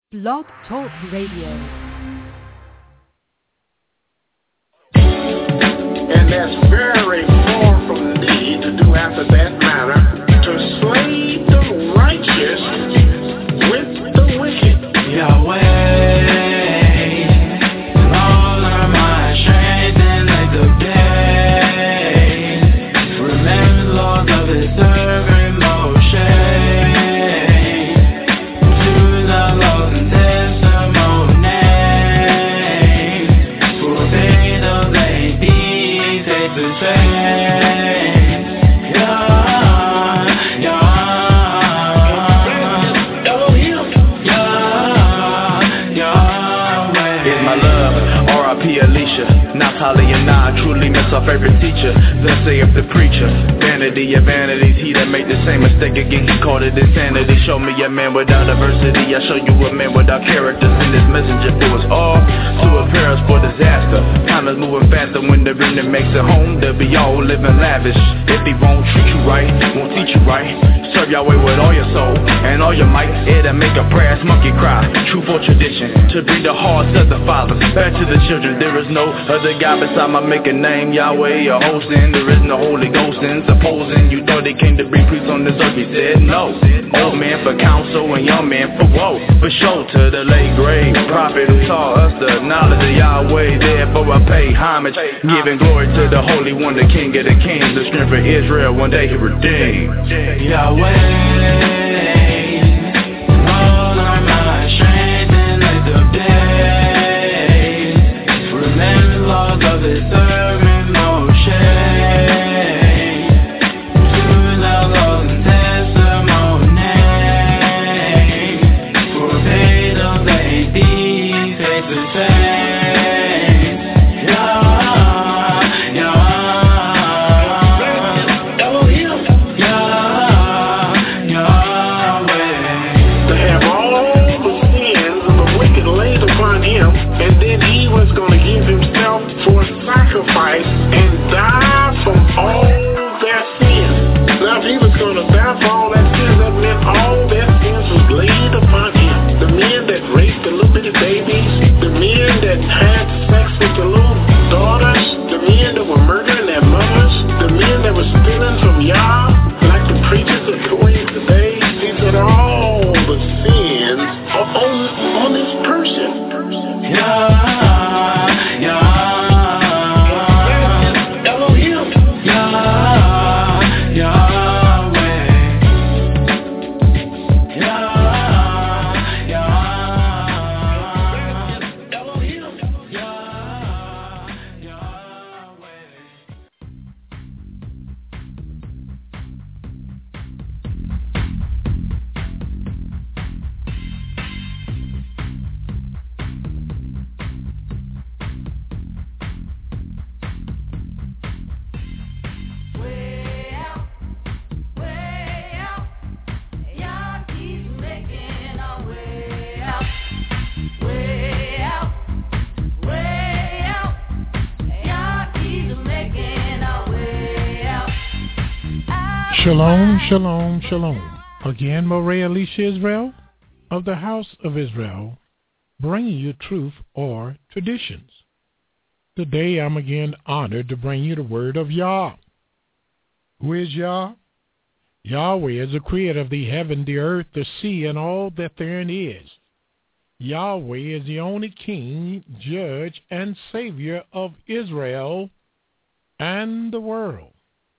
Blog Talk Radio. And that's very far from thee to do after that manner, to slay the righteous with the wicked. Yahweh, Lord of my strength and light of day. Remember, Lord, of his servant Moshe. To the Lord and testimony, forbade of ladies, take the change. Holly and I truly miss our favorite teacher. Thus saith the preacher, vanity of vanities. He that made the same mistake again, he called it insanity. Show me a man without adversity, I show you a man without character. Send his messenger through us all to prepare us for disaster. Time is moving faster when the remnant makes it home. They'll be all living lavish. If he won't treat you right, won't teach you right, serve Yahweh with all your soul and all your might. It'll make a brass monkey cry. True for tradition, to bring the hearts of the fathers back to the children. There is no other God beside my making name, Yahweh, your hosting. There is no Holy Ghost in supposing you thought he came to bring peace on this earth. He said no. Old man for counsel and young man for woe. For sure to the late grade prophet who taught us the knowledge of Yahweh. Therefore I pay homage, giving glory to the Holy One, the King of the Kings, the strength of Israel. One day he redeemed. Yahweh, all of my strength and light of day. Remember, Lord, of his servant Moshe. To the Lord and testimony, forbade of ladies, take the change. Sacrifice and die from all their sins. Now if he was going to die for all their sins, that meant all their sins was laid upon him. The men that raped the little bitty babies, the men that had sex with the little daughters, the men that were murdering their mothers, the men that were stealing from Yah, like the preachers are doing today. These are all the sins on this person. Shalom, shalom, shalom. Again, Moray Alicia Israel of the House of Israel, bringing you truth or traditions. Today, I'm again honored to bring you the word of Yah. Who is Yah? Yahweh is the creator of the heaven, the earth, the sea, and all that therein is. Yahweh is the only king, judge, and savior of Israel and the world.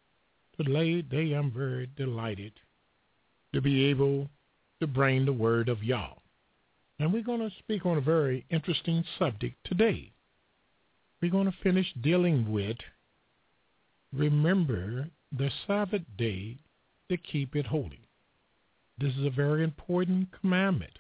Today I'm very delighted to be able to bring the word of Yah. And we're going to speak on a very interesting subject today. We're going to finish dealing with, remember the Sabbath day to keep it holy. This is a very important commandment,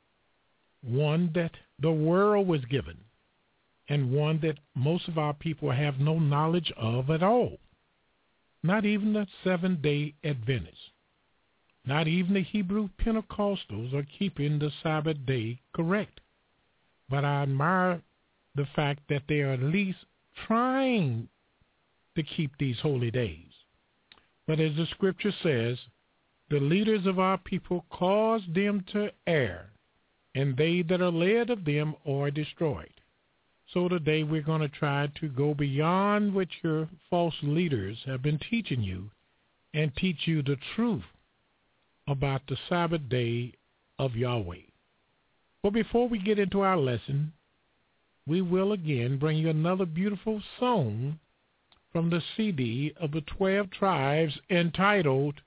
one that the world was given, and one that most of our people have no knowledge of at all. Not even the Seventh-day Adventists, not even the Hebrew Pentecostals are keeping the Sabbath day correct. But I admire the fact that they are at least trying to keep these holy days. But as the scripture says, the leaders of our people caused them to err and they that are led of them are destroyed. So today we're going to try to go beyond what your false leaders have been teaching you and teach you the truth about the Sabbath day of Yahweh. But before we get into our lesson, we will again bring you another beautiful song from the CD of the 12 tribes entitled,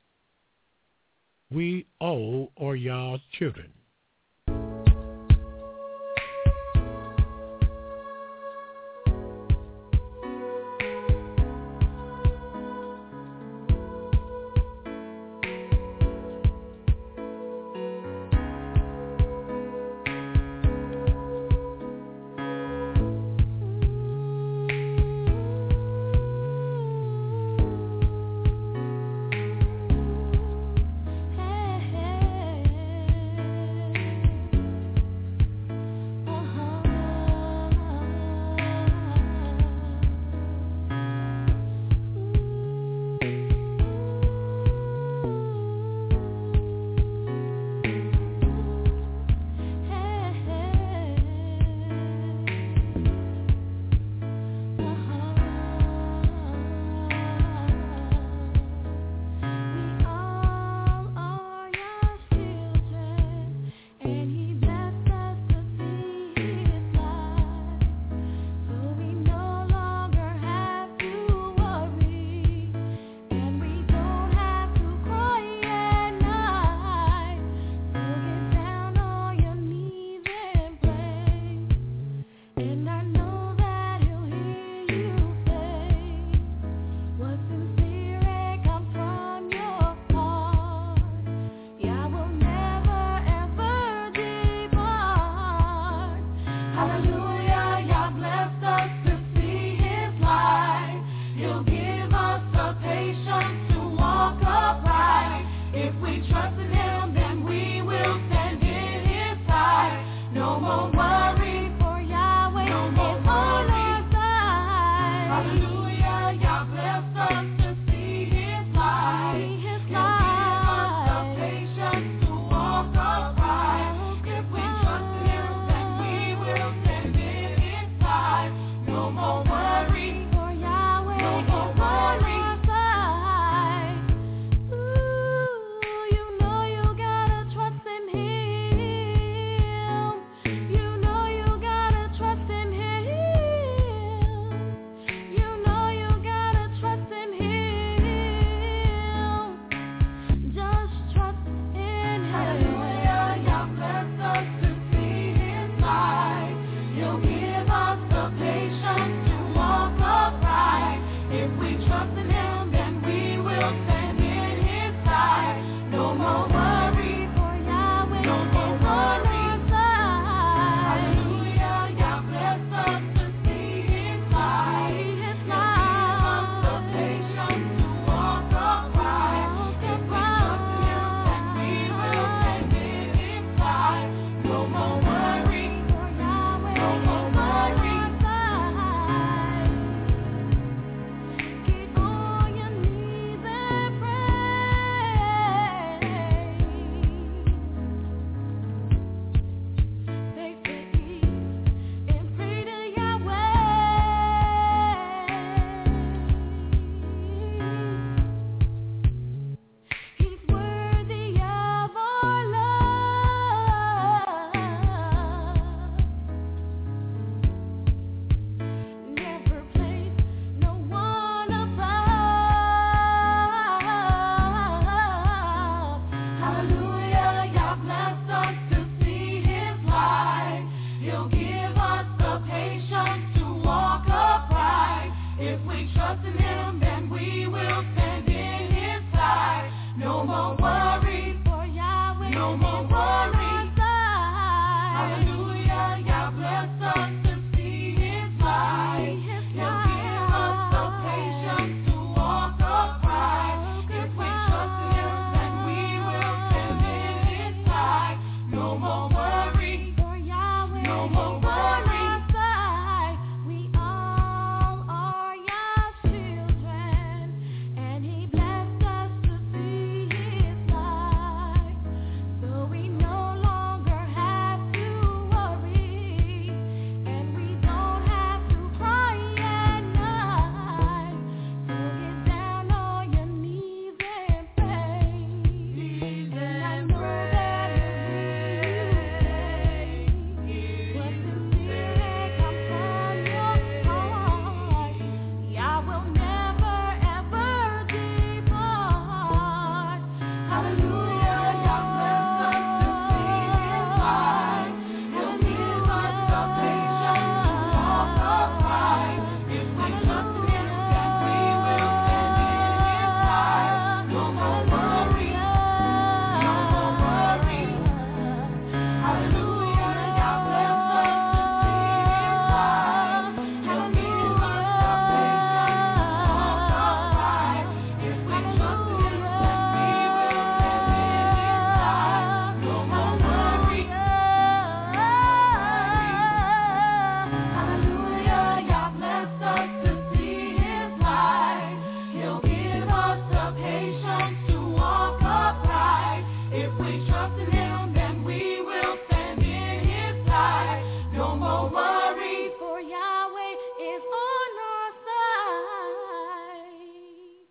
We All Are Yah's Children. You know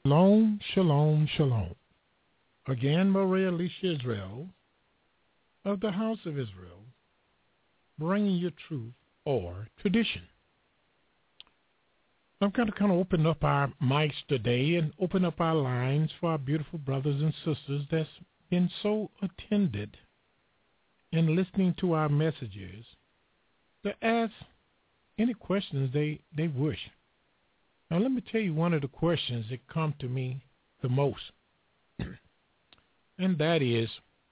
Shalom, shalom, shalom. Again, Maria Alicia Israel of the House of Israel, bringing you truth or tradition. I'm going to kind of open up our mics today and open up our lines for our beautiful brothers and sisters that's been so attended in listening to our messages to ask any questions they wish. Now, let me tell you one of the questions that come to me the most, and that is,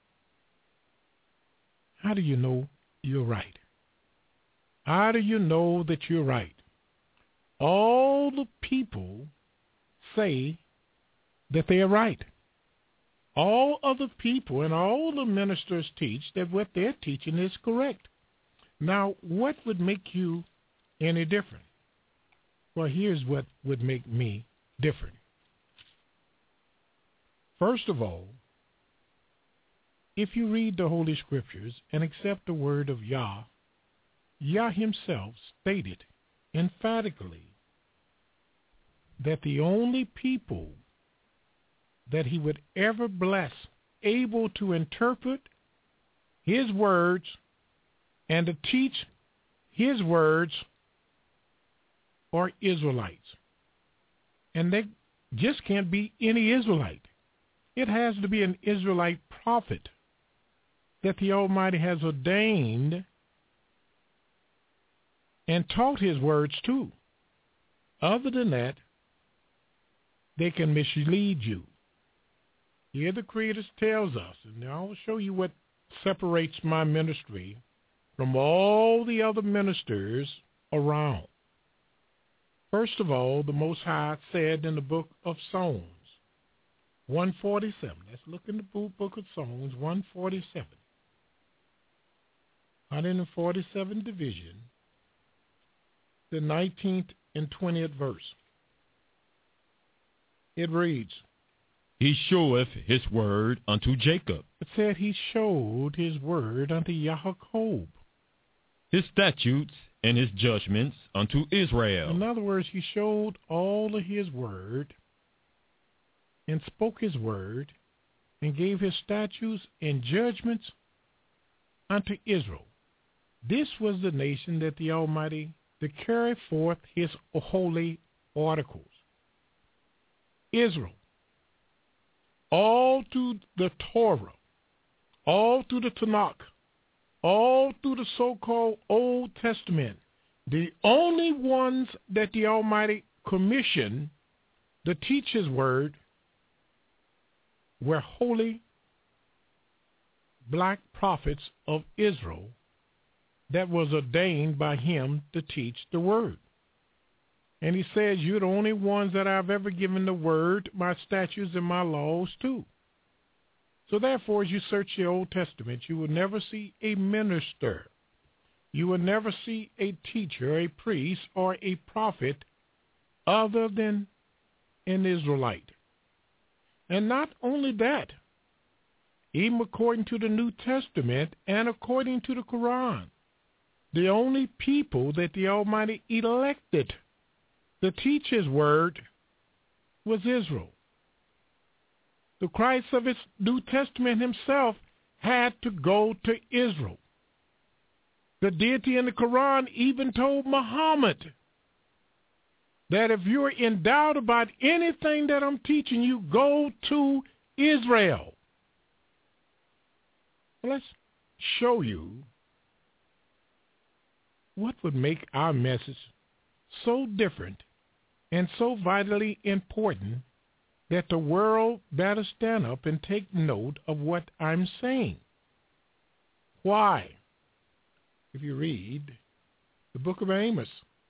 how do you know you're right? How do you know that you're right? All the people say that they are right. All other people and all the ministers teach that what they're teaching is correct. Now, what would make you any different? Well, here's what would make me different. First of all, if you read the Holy Scriptures and accept the word of Yah, Yah himself stated emphatically that the only people that he would ever bless able to interpret his words and to teach his words are Israelites. And they just can't be any Israelite. It has to be an Israelite prophet that the Almighty has ordained and taught his words to. Other than that, they can mislead you. Here the Creator tells us, and I will show you what separates my ministry from all the other ministers around. First of all, the Most High said in the book of Psalms, 147. Let's look in the book of Psalms, 147. 147 division, the 19th and 20th verse. It reads, He showeth his word unto Jacob. It said he showed his word unto Yaakov. His statutes and his judgments unto Israel. In other words, he showed all of his word and spoke his word and gave his statutes and judgments unto Israel. This was the nation that the Almighty to carry forth his holy articles. Israel, all through the Torah, all through the Tanakh, all through the so-called Old Testament, the only ones that the Almighty commissioned to teach his word were holy black prophets of Israel that was ordained by him to teach the word. And he says, you're the only ones that I've ever given the word, my statutes, and my laws to. So therefore, as you search the Old Testament, you will never see a minister. You will never see a teacher, a priest, or a prophet other than an Israelite. And not only that, even according to the New Testament and according to the Quran, the only people that the Almighty elected to teach his word was Israel. The Christ of his New Testament himself had to go to Israel. The deity in the Quran even told Muhammad that if you're in doubt about anything that I'm teaching you, go to Israel. Let's show you what would make our message so different and so vitally important that the world better stand up and take note of what I'm saying. Why? If you read the book of Amos,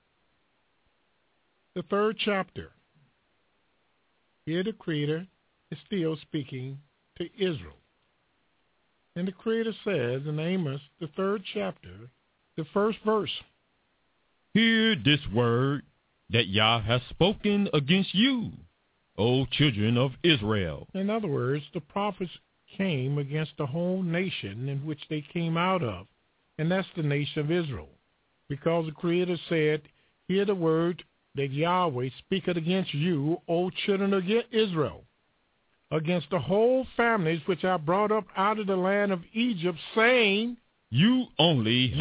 the 3rd chapter, here the Creator is still speaking to Israel. And the Creator says in Amos, the 3rd chapter, the 1st verse, Hear this word that Yah has spoken against you, O children of Israel. In other words, the prophets came against the whole nation in which they came out of, and that's the nation of Israel. Because the Creator said, hear the word that Yahweh speaketh against you, O children of Israel, against the whole families which I brought up out of the land of Egypt, saying, You only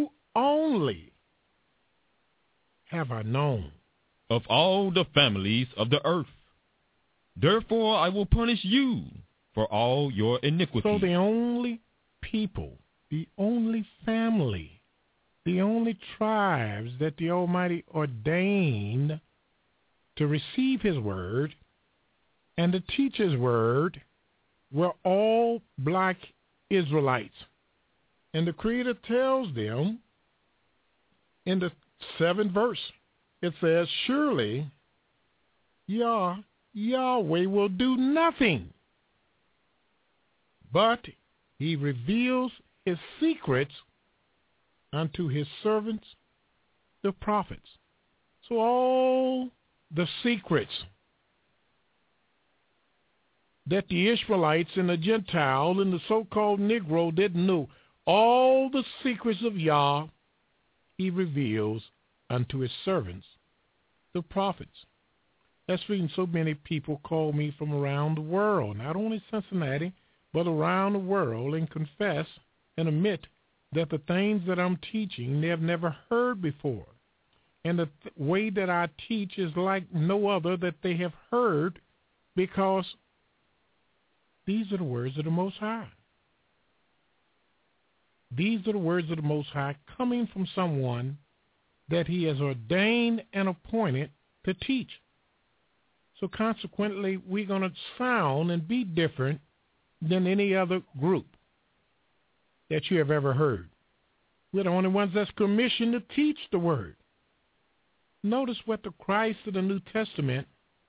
have I known of all the families of the earth. Therefore I will punish you for all your iniquities. So the only people, the only family, the only tribes that the Almighty ordained to receive his word and to teach his word were all black Israelites. And the Creator tells them in the 7th verse, it says, surely Yahweh will do nothing, but he reveals his secrets unto his servants, the prophets. So all the secrets that the Israelites and the Gentiles and the so-called Negro didn't know, all the secrets of Yah, he reveals unto his servants, the prophets. That's reason so many people call me from around the world, not only Cincinnati, but around the world, and confess and admit that the things that I'm teaching they have never heard before. And the way that I teach is like no other that they have heard, because these are the words of the Most High. These are the words of the Most High coming from someone that he has ordained and appointed to teach. So consequently, we're going to sound and be different than any other group that you have ever heard. We're the only ones that's commissioned to teach the word. Notice what the Christ of the New Testament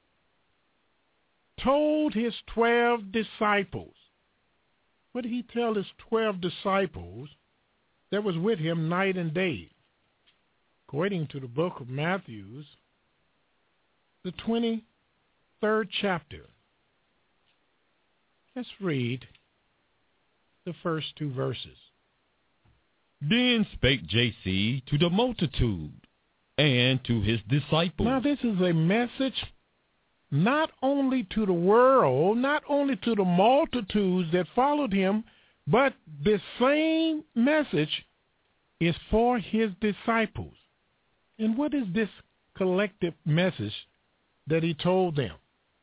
told his 12 disciples. What did he tell his 12 disciples that was with him night and day? According to the book of Matthew, the 23rd chapter. Let's read the first 2 verses. Then spake JC to the multitude and to his disciples. Now this is a message not only to the world, not only to the multitudes that followed him, but the same message is for his disciples. And what is this collective message that he told them?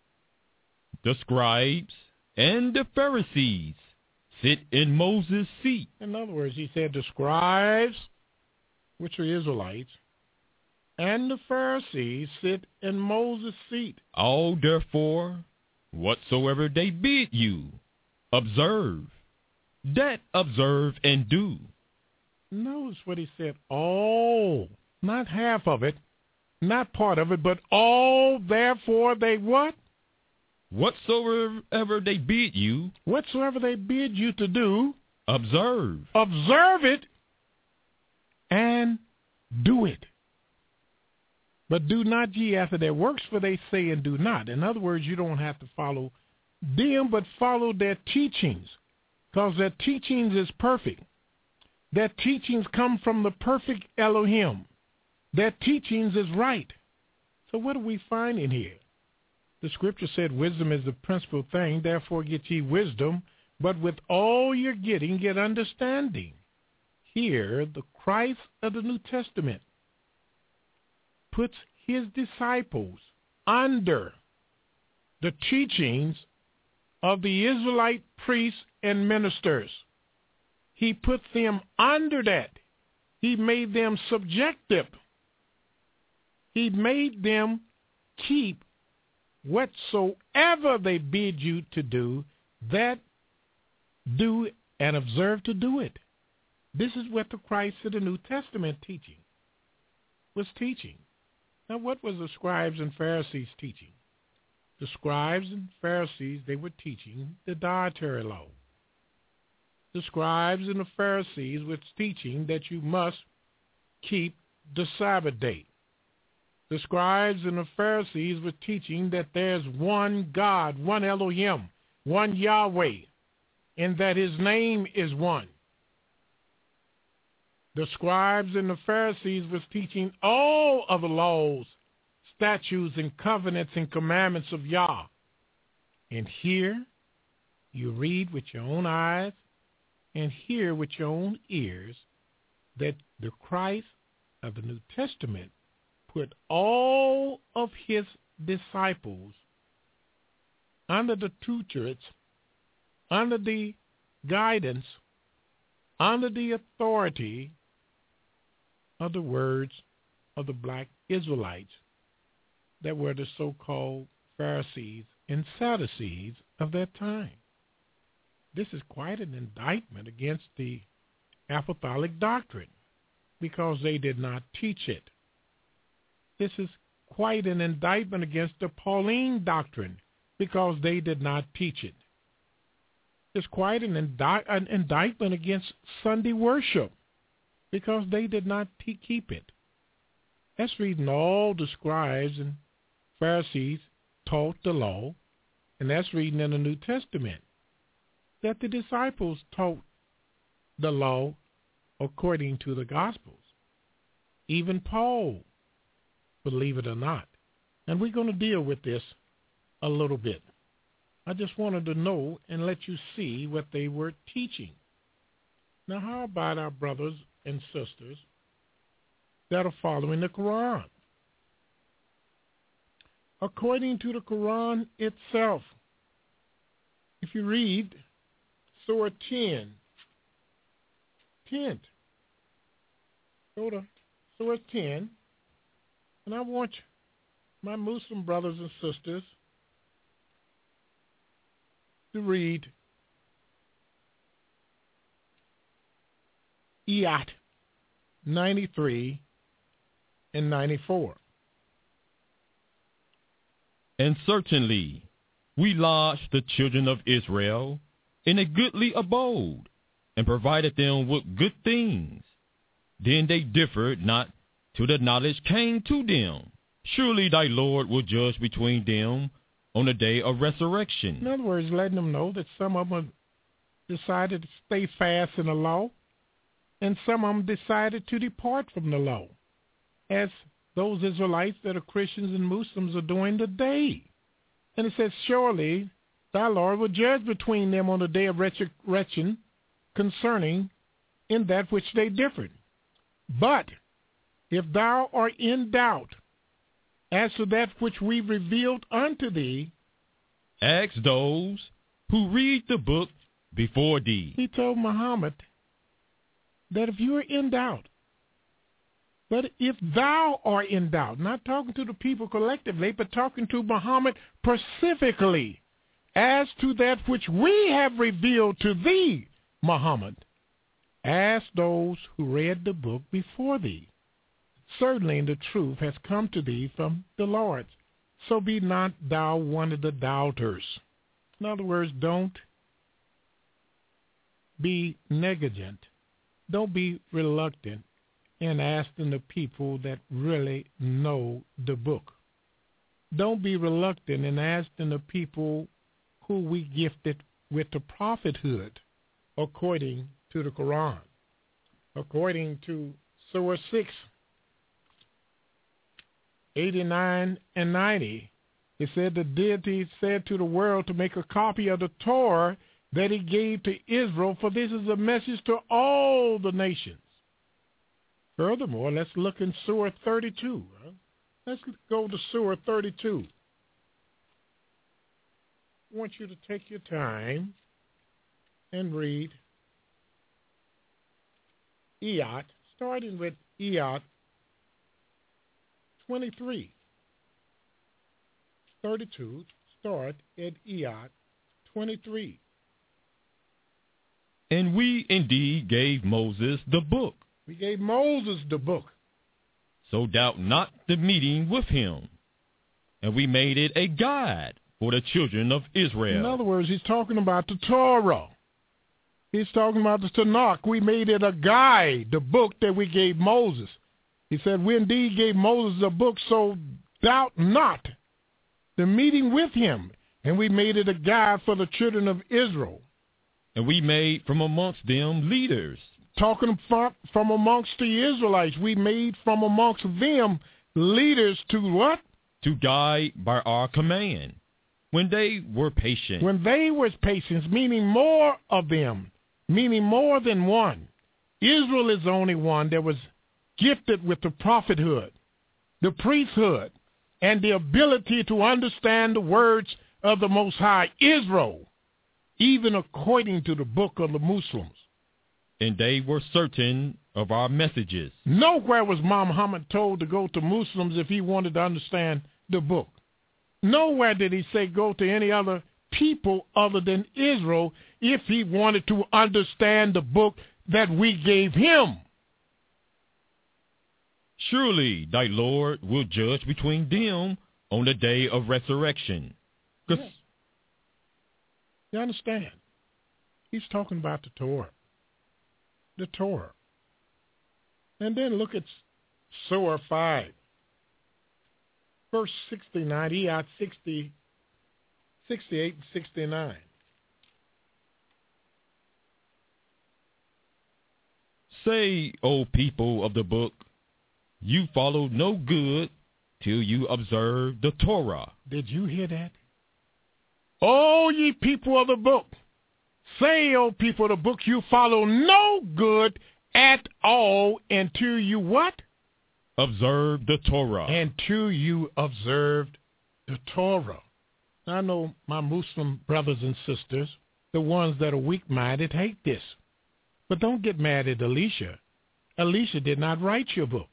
The scribes and the Pharisees sit in Moses' seat. In other words, he said the scribes, which are Israelites, and the Pharisees sit in Moses' seat. All therefore, whatsoever they bid you, observe, that observe and do. Notice what he said, all, not half of it, not part of it, but all, therefore they what? Whatsoever they bid you. Whatsoever they bid you to do. Observe. Observe it and do it. But do not ye after their works, for they say and do not. In other words, you don't have to follow them, but follow their teachings, because their teachings is perfect. Their teachings come from the perfect Elohim. Their teachings is right. So what do we find in here? The scripture said wisdom is the principal thing, therefore get ye wisdom, but with all you're getting, get understanding. Here, the Christ of the New Testament puts his disciples under the teachings of the Israelite priests and ministers. He put them under that. He made them subjective. He made them keep whatsoever they bid you to do, that do and observe to do it. This is what the Christ of the New Testament was teaching. Now, what was the scribes and Pharisees teaching? The scribes and Pharisees, they were teaching the dietary law. The scribes and the Pharisees were teaching that you must keep the Sabbath day. The scribes and the Pharisees were teaching that there's one God, one Elohim, one Yahweh, and that his name is one. The scribes and the Pharisees was teaching all of the laws statutes and covenants and commandments of Yah. And here you read with your own eyes and hear with your own ears that the Christ of the New Testament put all of his disciples under the tutelage, under the guidance, under the authority of the words of the black Israelites that were the so-called Pharisees and Sadducees of that time. This is quite an indictment against the apostolic doctrine because they did not teach it. This is quite an indictment against the Pauline doctrine because they did not teach it. It's quite an indictment against Sunday worship because they did not keep it. That's reading all the scribes and Pharisees taught the law, and that's reading in the New Testament that the disciples taught the law according to the Gospels. Even Paul, believe it or not. And we're going to deal with this a little bit. I just wanted to know and let you see what they were teaching. Now, how about our brothers and sisters that are following the Quran? According to the Quran itself, if you read Surah 10, go to Surah 10, and I want my Muslim brothers and sisters to read Iyat 93 and 94. And certainly we lodged the children of Israel in a goodly abode, and provided them with good things. Then they differed not till the knowledge came to them. Surely thy Lord will judge between them on the day of resurrection. In other words, letting them know that some of them decided to stay fast in the law, and some of them decided to depart from the law, as those Israelites that are Christians and Muslims are doing today. And it says, surely thy Lord will judge between them on the day of resurrection concerning in that which they differed. But if thou art in doubt as to that which we revealed unto thee, ask those who read the book before thee. He told Muhammad that if you are in doubt, but if thou art in doubt, not talking to the people collectively, but talking to Muhammad specifically, as to that which we have revealed to thee, Muhammad, ask those who read the book before thee. Certainly the truth has come to thee from the Lord. So be not thou one of the doubters. In other words, don't be negligent. Don't be reluctant in asking the people that really know the book. Don't be reluctant in asking the people who we gifted with the prophethood according to the Quran. According to Surah 6, 89 and 90, it said the deity said to the world to make a copy of the Torah that he gave to Israel, for this is a message to all the nations. Furthermore, let's look in Surah 32. Let's go to Surah 32. I want you to take your time and read Iyat, starting with Iyat 23. 32, start at Iyat 23. And we indeed gave Moses the book. We gave Moses the book. So doubt not the meeting with him. And we made it a guide for the children of Israel. In other words, he's talking about the Torah. He's talking about the Tanakh. We made it a guide, the book that we gave Moses. He said, we indeed gave Moses a book, so doubt not the meeting with him. And we made it a guide for the children of Israel. And we made from amongst them leaders. Talking from amongst the Israelites, we made from amongst them leaders to what? to guide by our command, when they were patient. When they was patient, meaning more of them, meaning more than one. Israel is the only one that was gifted with the prophethood, the priesthood, and the ability to understand the words of the Most High. Israel, even according to the book of the Muslims. And they were certain of our messages. Nowhere was Muhammad told to go to Muslims if he wanted to understand the book. Nowhere did he say go to any other people other than Israel if he wanted to understand the book that we gave him. Surely thy Lord will judge between them on the day of resurrection. Yes. You understand? He's talking about the Torah. The Torah. And then look at Surah 5. Verse 69, Iyat 60, 68 and 69. Say, O people of the book, you follow no good till you observe the Torah. Did you hear that? O ye people of the book, say, O people of the book, you follow no good at all until you what? Observe the Torah. Until you observed the Torah. I know my Muslim brothers and sisters, the ones that are weak-minded, hate this. But don't get mad at Alicia. Alicia did not write your book.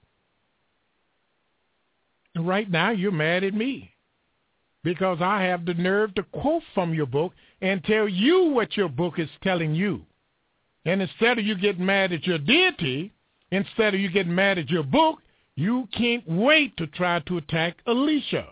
And right now you're mad at me because I have the nerve to quote from your book and tell you what your book is telling you. And instead of you getting mad at your deity, instead of you getting mad at your book, you can't wait to try to attack Alicia.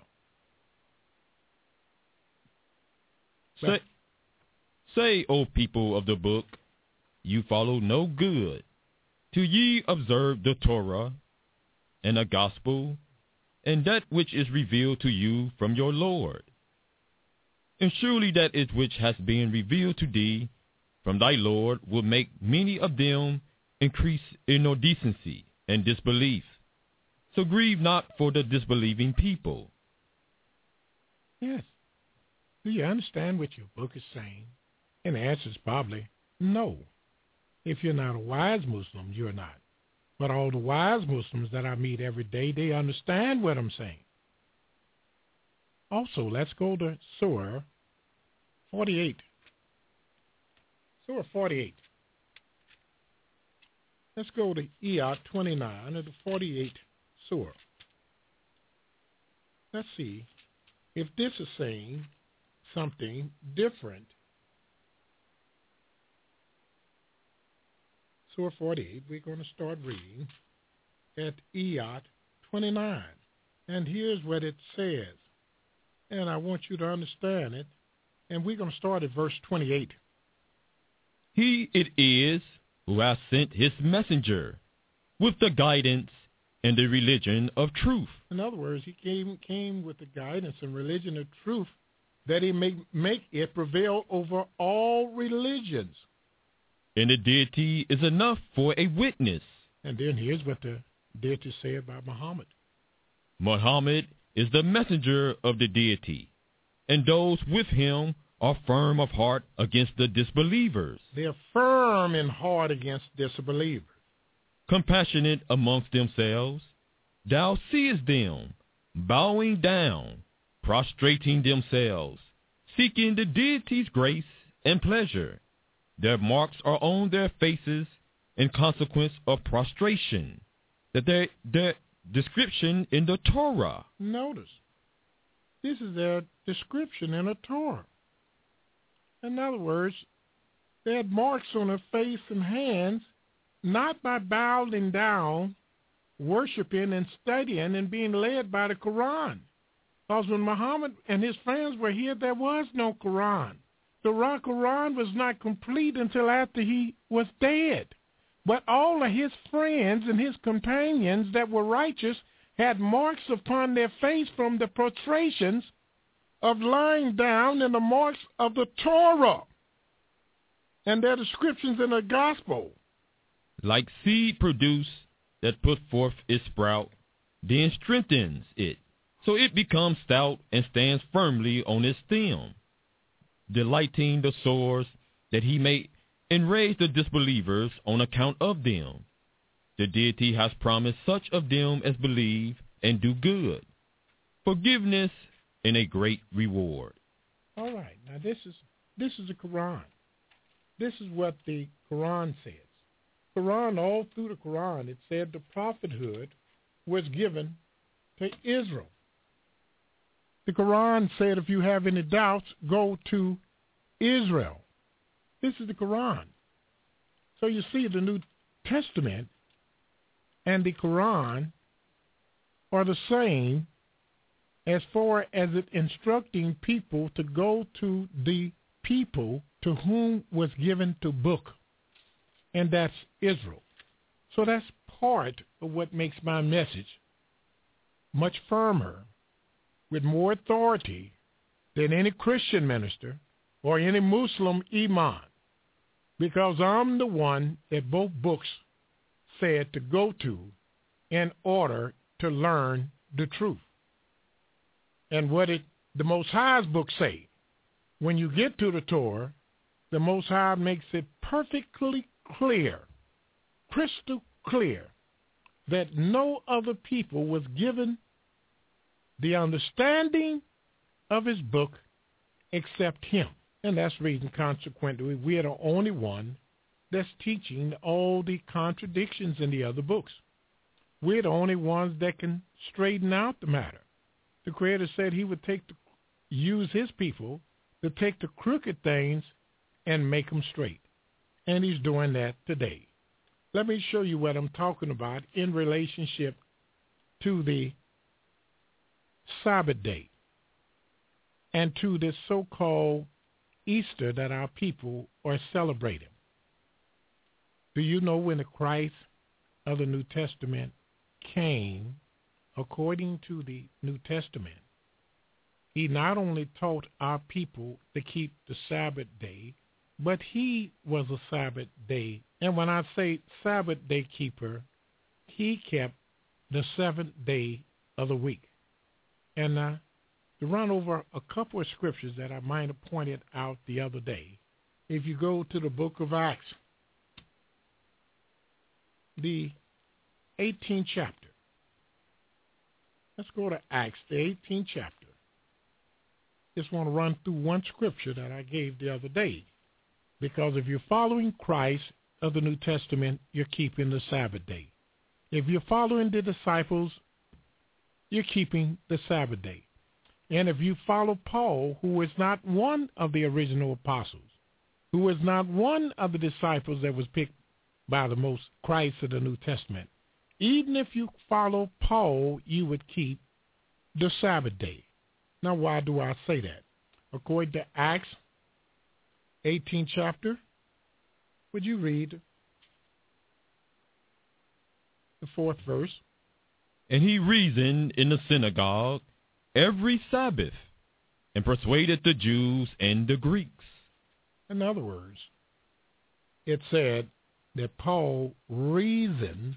Say, O people of the book, you follow no good till ye observe the Torah and the gospel and that which is revealed to you from your Lord. And surely that is which has been revealed to thee from thy Lord will make many of them increase in no decency and disbelief. So grieve not for the disbelieving people. Yes. Do you understand what your book is saying? And the answer is probably no. If you're not a wise Muslim, you're not. But all the wise Muslims that I meet every day, they understand what I'm saying. Also, let's go to Surah 48. Surah 48. Let's go to Iyat 29 of the 48th Surah. Let's see if this is saying something different. Surah 48, we're going to start reading at Iyat 29. And here's what it says. And I want you to understand it. And we're going to start at verse 28. He it is who has sent his messenger with the guidance and the religion of truth. In other words, he came with the guidance and religion of truth that he may make it prevail over all religions. And the deity is enough for a witness. And then here's what the deity say about Muhammad. Muhammad is the messenger of the deity, and those with him are firm of heart against the disbelievers. They're firm in heart against disbelievers. Compassionate amongst themselves, thou seest them bowing down, prostrating themselves, seeking the deity's grace and pleasure. Their marks are on their faces in consequence of prostration. That their description in the Torah. Notice, this is their description in the Torah. In other words, they had marks on their face and hands, not by bowing down, worshiping and studying and being led by the Quran. Because when Muhammad and his friends were here, there was no Quran. The Quran was not complete until after he was dead. But all of his friends and his companions that were righteous had marks upon their face from the prostrations of lying down and the marks of the Torah and their descriptions in the gospel. Like seed produce that put forth its sprout, then strengthens it, so it becomes stout and stands firmly on its stem, delighting the sores that he may enrage the disbelievers on account of them. The deity has promised such of them as believe and do good, forgiveness and a great reward. All right. Now this is the Quran. This is what the Quran says. Quran, all through the Quran, it said the prophethood was given to Israel. The Quran said if you have any doubts, go to Israel. This is the Quran. So you see the New Testament and the Quran are the same as far as it instructing people to go to the people to whom was given the book, and that's Israel. So that's part of what makes my message much firmer, with more authority than any Christian minister or any Muslim imam, because I'm the one that both books said to go to in order to learn the truth. And what the Most High's book say, when you get to the Torah, the Most High makes it perfectly clear, crystal clear, that no other people was given the understanding of his book except him. And that's the reason, consequently, we are the only one that's teaching all the contradictions in the other books. We're the only ones that can straighten out the matter. The Creator said he would use his people to take the crooked things and make them straight. And he's doing that today. Let me show you what I'm talking about in relationship to the Sabbath day and to this so-called Easter that our people are celebrating. Do you know when the Christ of the New Testament came, according to the New Testament, he not only taught our people to keep the Sabbath day, but he was a Sabbath day. And when I say Sabbath day keeper, he kept the seventh day of the week. And to run over a couple of scriptures that I might have pointed out the other day, if you go to the book of Acts, the 18th chapter. Let's go to Acts, the 18th chapter. Just want to run through one scripture that I gave the other day. Because if you're following Christ of the New Testament, you're keeping the Sabbath day. If you're following the disciples, you're keeping the Sabbath day. And if you follow Paul, who is not one of the original apostles, who is not one of the disciples that was picked by the most Christ of the New Testament, even if you follow Paul, you would keep the Sabbath day. Now, why do I say that? According to Acts 18th chapter, would you read the 4th verse? And he reasoned in the synagogue every Sabbath and persuaded the Jews and the Greeks. In other words, it said that Paul reasoned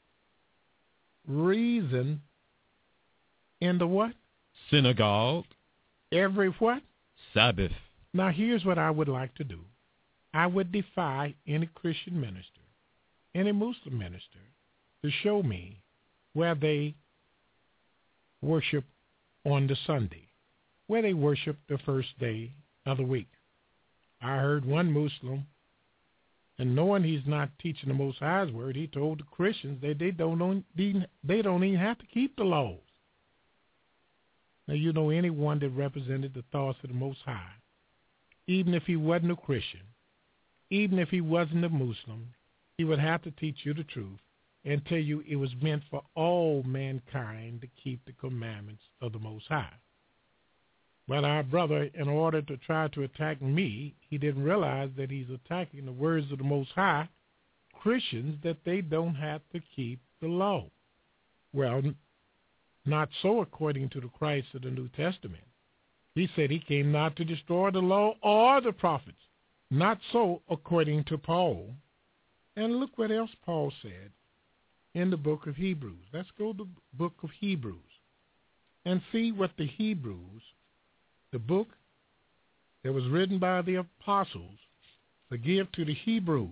in the what? Synagogue. Every what? Sabbath. Now here's what I would like to do. I would defy any Christian minister, any Muslim minister, to show me where they worship on the Sunday, where they worship the first day of the week. I heard one Muslim, and knowing he's not teaching the Most High's word, he told the Christians that they don't even have to keep the laws. Now, you know, anyone that represented the thoughts of the Most High, even if he wasn't a Christian, even if he wasn't a Muslim, he would have to teach you the truth and tell you it was meant for all mankind to keep the commandments of the Most High. But our brother, in order to try to attack me, he didn't realize that he's attacking the words of the Most High, Christians, that they don't have to keep the law. Well, not so according to the Christ of the New Testament. He said he came not to destroy the law or the prophets. Not so according to Paul. And look what else Paul said in the book of Hebrews. Let's go to the book of Hebrews. and see what the Hebrews, the book that was written by the apostles, to give to the Hebrews.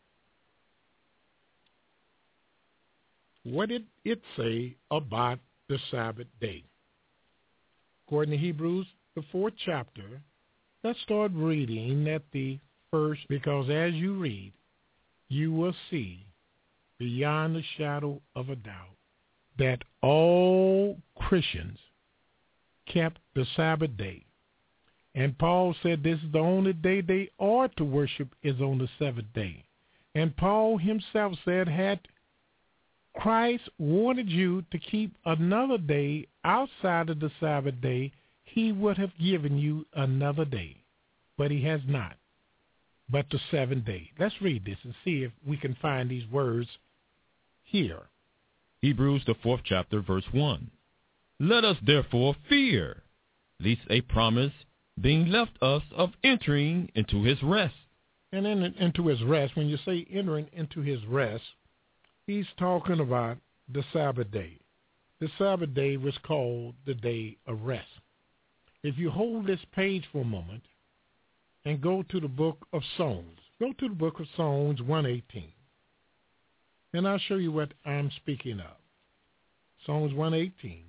What did it say about the Sabbath day? According to Hebrews, the 4th chapter, let's start reading at the first, because as you read, you will see beyond the shadow of a doubt that all Christians kept the Sabbath day. And Paul said this is the only day they are to worship is on the seventh day. And Paul himself said, had Christ wanted you to keep another day outside of the Sabbath day, he would have given you another day. But he has not, but the seventh day. Let's read this and see if we can find these words here. Hebrews, the 4th chapter, verse 1. Let us therefore fear, lest a promise being left us of entering into his rest. And into his rest, when you say entering into his rest, he's talking about the Sabbath day. The Sabbath day was called the day of rest. If you hold this page for a moment and go to the book of Psalms, go to the book of Psalms 118, and I'll show you what I'm speaking of. Psalms 118,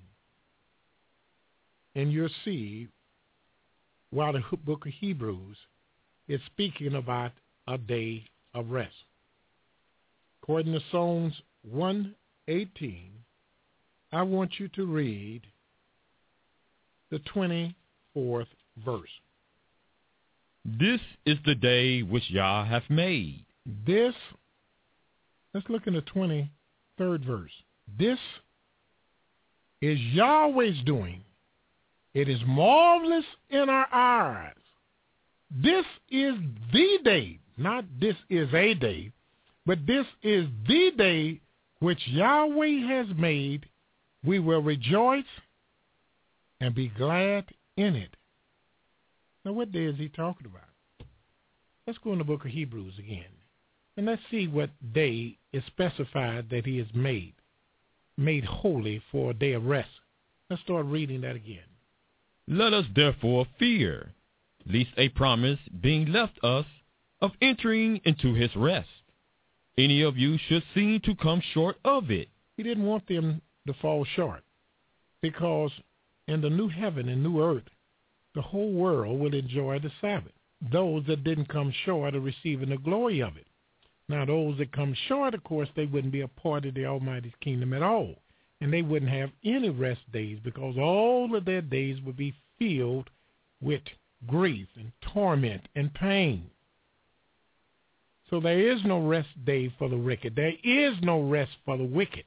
and you'll see while the book of Hebrews is speaking about a day of rest. According to Psalms 118, I want you to read the 24th verse. This is the day which Yah hath made. Let's look in the 23rd verse. This is Yahweh's doing. It is marvelous in our eyes. This is the day, not this is a day, but this is the day which Yahweh has made. We will rejoice and be glad in it. Now, what day is he talking about? Let's go in the book of Hebrews again, and let's see what day is specified that he has made holy for a day of rest. Let's start reading that again. Let us therefore fear, lest a promise being left us of entering into his rest, any of you should seem to come short of it. He didn't want them to fall short, because in the new heaven and new earth, the whole world will enjoy the Sabbath. Those that didn't come short are receiving the glory of it. Now, those that come short, of course, they wouldn't be a part of the Almighty's kingdom at all. And they wouldn't have any rest days, because all of their days would be filled with grief and torment and pain. So there is no rest day for the wicked. There is no rest for the wicked.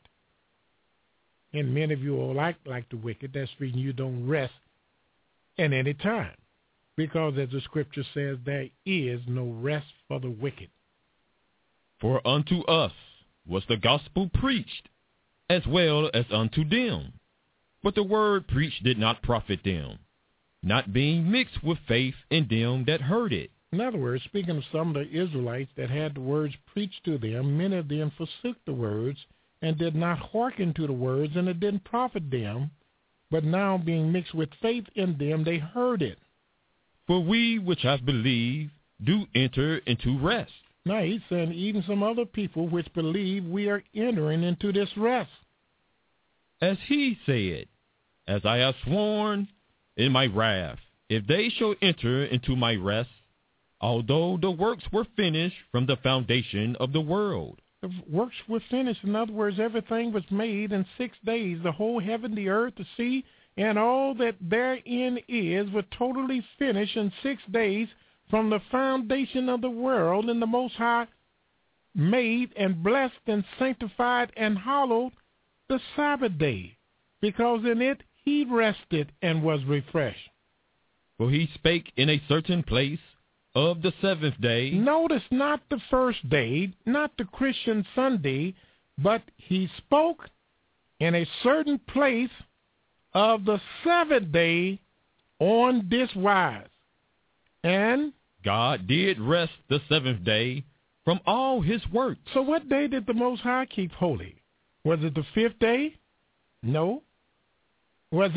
And many of you are like the wicked. That's the reason you don't rest at any time, because as the scripture says, there is no rest for the wicked. For unto us was the gospel preached, as well as unto them. But the word preached did not profit them, not being mixed with faith in them that heard it. In other words, speaking of some of the Israelites that had the words preached to them, many of them forsook the words and did not hearken to the words, and it didn't profit them. But now being mixed with faith in them, they heard it. For we which have believed do enter into rest. Now he's saying even some other people which believe, we are entering into this rest. As he said, as I have sworn in my wrath, if they shall enter into my rest, although the works were finished from the foundation of the world. The works were finished. In other words, everything was made in 6 days. The whole heaven, the earth, the sea, and all that therein is were totally finished in 6 days from the foundation of the world. And the Most High made and blessed and sanctified and hallowed the Sabbath day, because in it he rested and was refreshed. For he spake in a certain place of the seventh day. Notice not the first day, not the Christian Sunday, but he spoke in a certain place of the seventh day on this wise. And God did rest the seventh day from all his works. So what day did the Most High keep holy? Was it the fifth day? No. Was it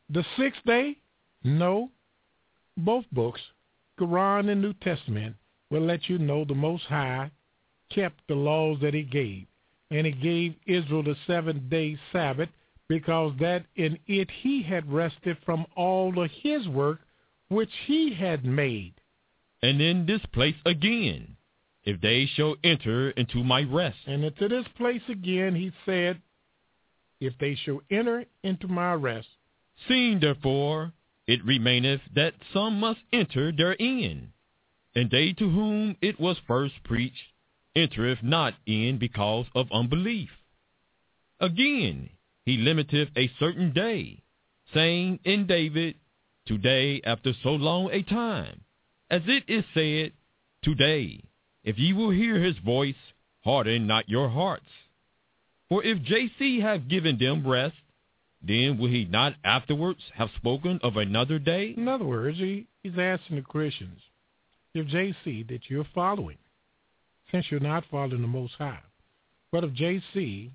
The sixth day? No. Both books, Quran and New Testament, will let you know the Most High kept the laws that he gave. And he gave Israel the 7-day Sabbath because that in it he had rested from all of his work which he had made. And in this place again, if they shall enter into my rest. And into this place again he said, if they shall enter into my rest. Seeing therefore it remaineth that some must enter therein, and they to whom it was first preached entereth not in because of unbelief. Again, he limiteth a certain day, saying in David, today after so long a time, as it is said, today, if ye will hear his voice, harden not your hearts. For if JC have given them rest, then will he not afterwards have spoken of another day? In other words, he's asking the Christians, if JC that you're following, since you're not following the Most High, but if JC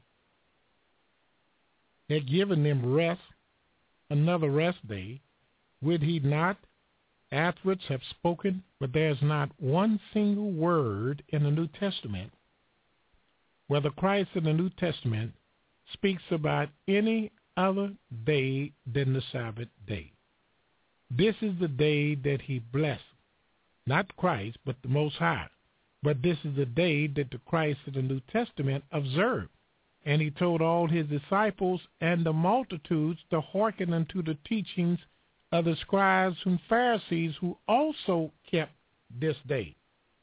had given them rest, another rest day, would he not afterwards have spoken? But there's not one single word in the New Testament whether Christ in the New Testament speaks about any other day than the Sabbath day. This is the day that he blessed, not Christ, but the Most High. But this is the day that the Christ in the New Testament observed. And he told all his disciples and the multitudes to hearken unto the teachings of the scribes and Pharisees who also kept this day.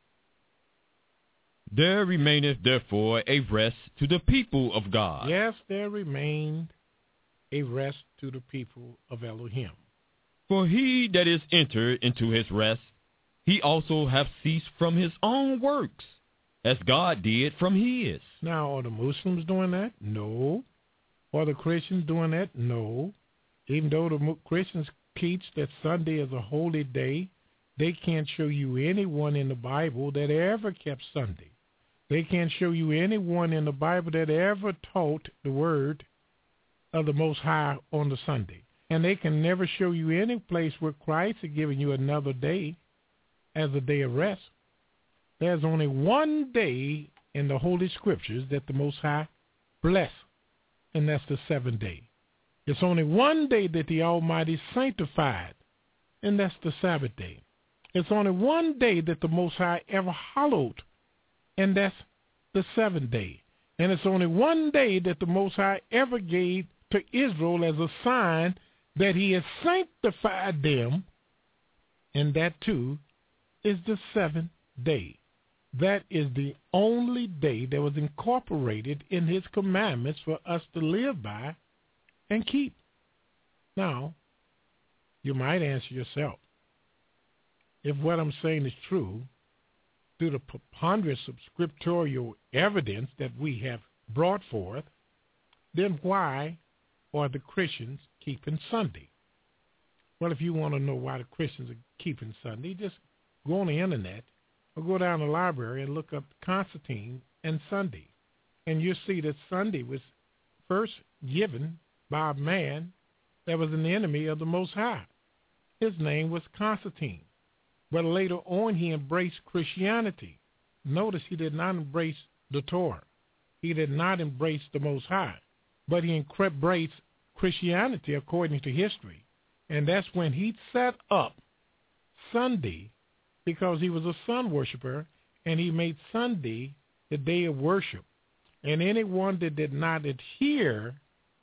There remaineth therefore a rest to the people of God. Yes, there remained a rest to the people of Elohim. For he that is entered into his rest, he also hath ceased from his own works, as God did from his. Now, are the Muslims doing that? No. Are the Christians doing that? No. Even though the Christians teach that Sunday is a holy day, they can't show you anyone in the Bible that ever kept Sunday. They can't show you anyone in the Bible that ever taught the word of the Most High on the Sunday. And they can never show you any place where Christ is giving you another day as a day of rest. There's only one day in the Holy Scriptures that the Most High blessed, and that's the seventh day. It's only one day that the Almighty sanctified, and that's the Sabbath day. It's only one day that the Most High ever hallowed, and that's the seventh day. And it's only one day that the Most High ever gave to Israel as a sign that he has sanctified them, and that too is the seventh day. That is the only day that was incorporated in his commandments for us to live by and keep. Now, you might answer yourself, if what I'm saying is true, through the preponderance of scriptural evidence that we have brought forth, then why are the Christians keeping Sunday? Well, if you want to know why the Christians are keeping Sunday, just go on the internet or go down to the library and look up Constantine and Sunday. And you'll see that Sunday was first given by a man that was an enemy of the Most High. His name was Constantine. But later on, he embraced Christianity. Notice he did not embrace the Torah. He did not embrace the Most High. But he embraced Christianity according to history. And that's when he set up Sunday, because he was a sun worshiper, and he made Sunday the day of worship. And anyone that did not adhere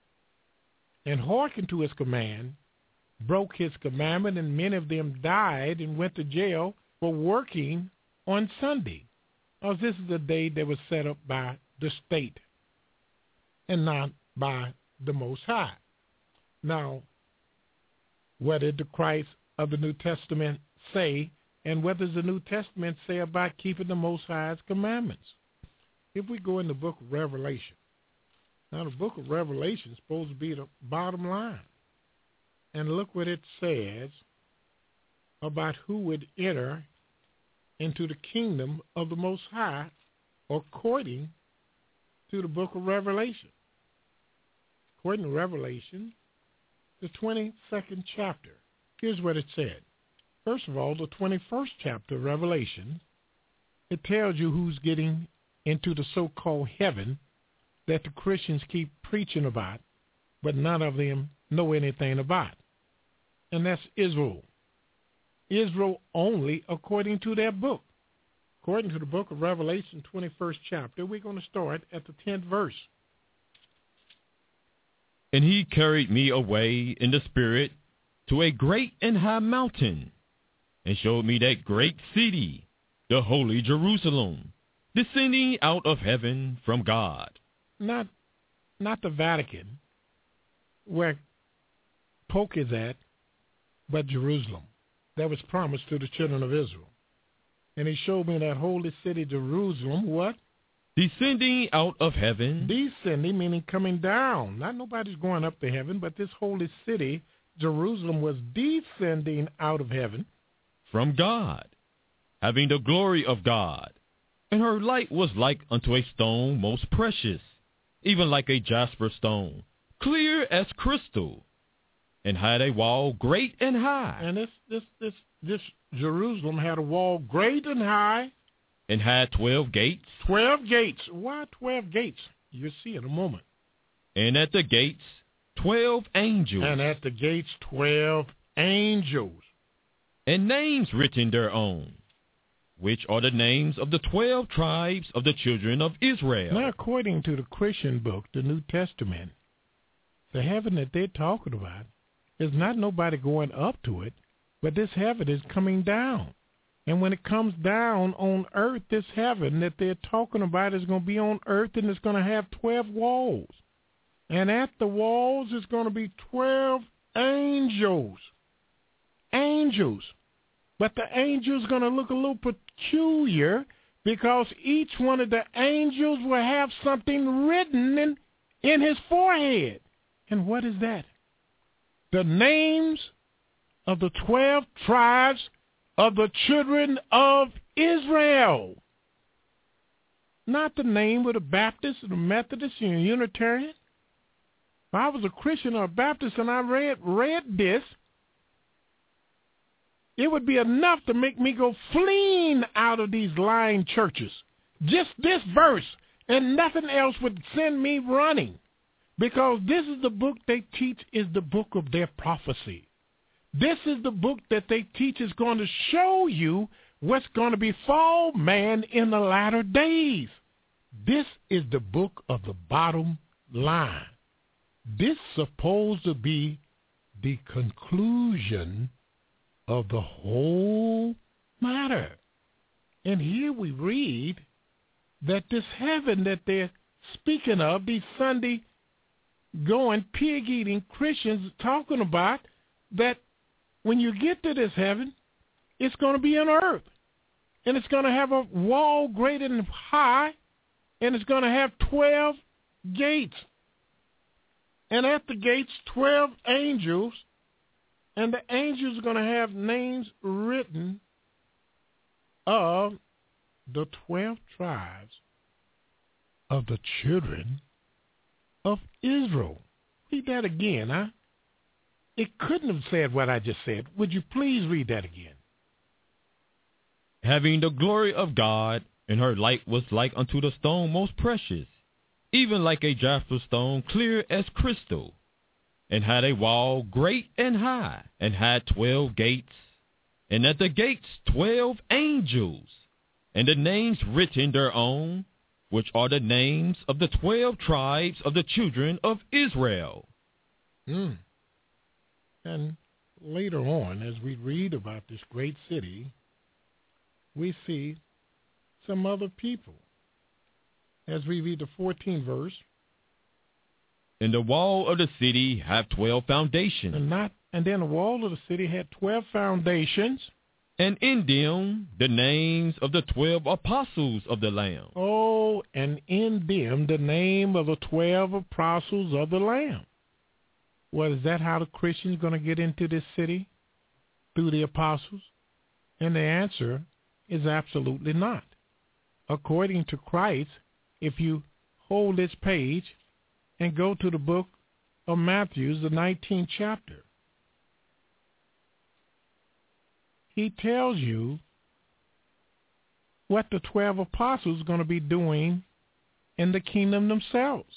and hearken to his command broke his commandment, and many of them died and went to jail for working on Sunday. Because this is a day that was set up by the state and not by the Most High. Now, what did the Christ of the New Testament say, and what does the New Testament say about keeping the Most High's commandments? If we go in the book of Revelation, now the book of Revelation is supposed to be the bottom line. And look what it says about who would enter into the kingdom of the Most High according to the book of Revelation. According to Revelation the 22nd chapter. Here's what it said. First of all, the 21st chapter of Revelation, it tells you who's getting into the so-called heaven that the Christians keep preaching about, but none of them know anything about. And that's Israel. Israel only according to their book. According to the book of Revelation, 21st chapter, we're going to start at the 10th verse. And he carried me away in the spirit to a great and high mountain, and showed me that great city, the holy Jerusalem, descending out of heaven from God. Not the Vatican, where Pope is at, but Jerusalem. That was promised to the children of Israel. And he showed me that holy city, Jerusalem, what? Descending out of heaven. Descending, meaning coming down. Not nobody's going up to heaven, but this holy city, Jerusalem, was descending out of heaven. From God, having the glory of God. And her light was like unto a stone most precious, even like a jasper stone, clear as crystal, and had a wall great and high. And this Jerusalem had a wall great and high. And had 12 gates. 12 gates. Why 12 gates? You'll see in a moment. And at the gates 12 angels. And at the gates 12 angels. And names written thereon, which are the names of the 12 tribes of the children of Israel. Now, according to the Christian book, the New Testament, the heaven that they're talking about is not nobody going up to it, but this heaven is coming down. And when it comes down on earth, this heaven that they're talking about is going to be on earth, and it's going to have 12 walls. And at the walls is going to be 12 angels. Angels. But the angel's going to look a little peculiar because each one of the angels will have something written in his forehead. And what is that? The names of the 12 tribes of the children of Israel. Not the name of the Baptist or the Methodist or the Unitarian. If I was a Christian or a Baptist and I read this, it would be enough to make me go fleeing out of these lying churches. Just this verse and nothing else would send me running, because this is the book they teach is the book of their prophecy. This is the book that they teach is going to show you what's going to befall man in the latter days. This is the book of the bottom line. This is supposed to be the conclusion of the whole matter. And here we read that this heaven that they're speaking of, these Sunday going pig-eating Christians talking about, that when you get to this heaven, it's going to be on earth. And it's going to have a wall great and high, and it's going to have 12 gates. And at the gates, 12 angels, and the angels are going to have names written of the 12 tribes of the children of Israel. Read that again, huh? It couldn't have said what I just said. Would you please read that again? Having the glory of God, and her light was like unto the stone most precious, even like a jasper stone, clear as crystal, and had a wall great and high, and had 12 gates, and at the gates 12 angels, and the names written thereon, which are the names of the 12 tribes of the children of Israel. And later on, as we read about this great city, we see some other people. As we read the 14th verse. And the wall of the city have 12 foundations. And then the wall of the city had 12 foundations. And in them the names of the 12 apostles of the Lamb. Oh, and in them the name of the 12 apostles of the Lamb. Well, is that how the Christians going to get into this city? Through the apostles? And the answer is absolutely not. According to Christ, if you hold this page and go to the book of Matthew, the 19th chapter. He tells you what the 12 apostles are going to be doing in the kingdom themselves.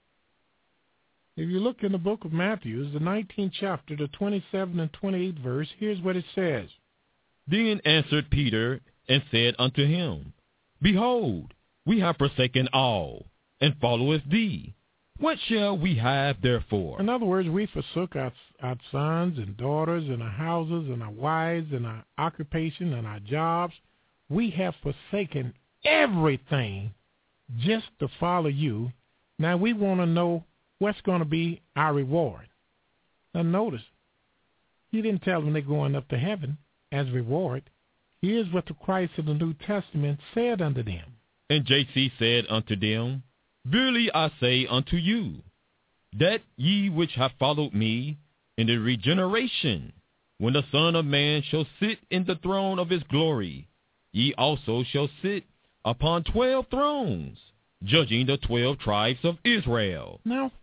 If you look in the book of Matthew, the 19th chapter, the 27th and 28th verse, here's what it says. Then answered Peter and said unto him, Behold, we have forsaken all, and followeth thee. What shall we have therefore? In other words, we forsook our sons and daughters and our houses and our wives and our occupation and our jobs. We have forsaken everything just to follow you. Now we want to know what's going to be our reward. Now notice, he didn't tell them they're going up to heaven as reward. Here's what the Christ of the New Testament said unto them. And J.C. said unto them, Verily I say unto you, that ye which have followed me in the regeneration, when the Son of Man shall sit in the throne of his glory, ye also shall sit upon 12 thrones, judging the 12 tribes of Israel. Now,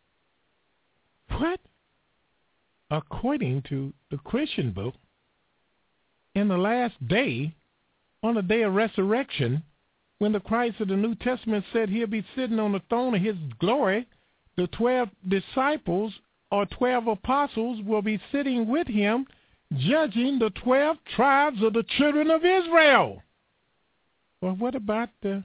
what? According to the Christian book, in the last day, on the day of resurrection, when the Christ of the New Testament said he'll be sitting on the throne of his glory, the 12 disciples or 12 apostles will be sitting with him, judging the 12 tribes of the children of Israel. Well, what about the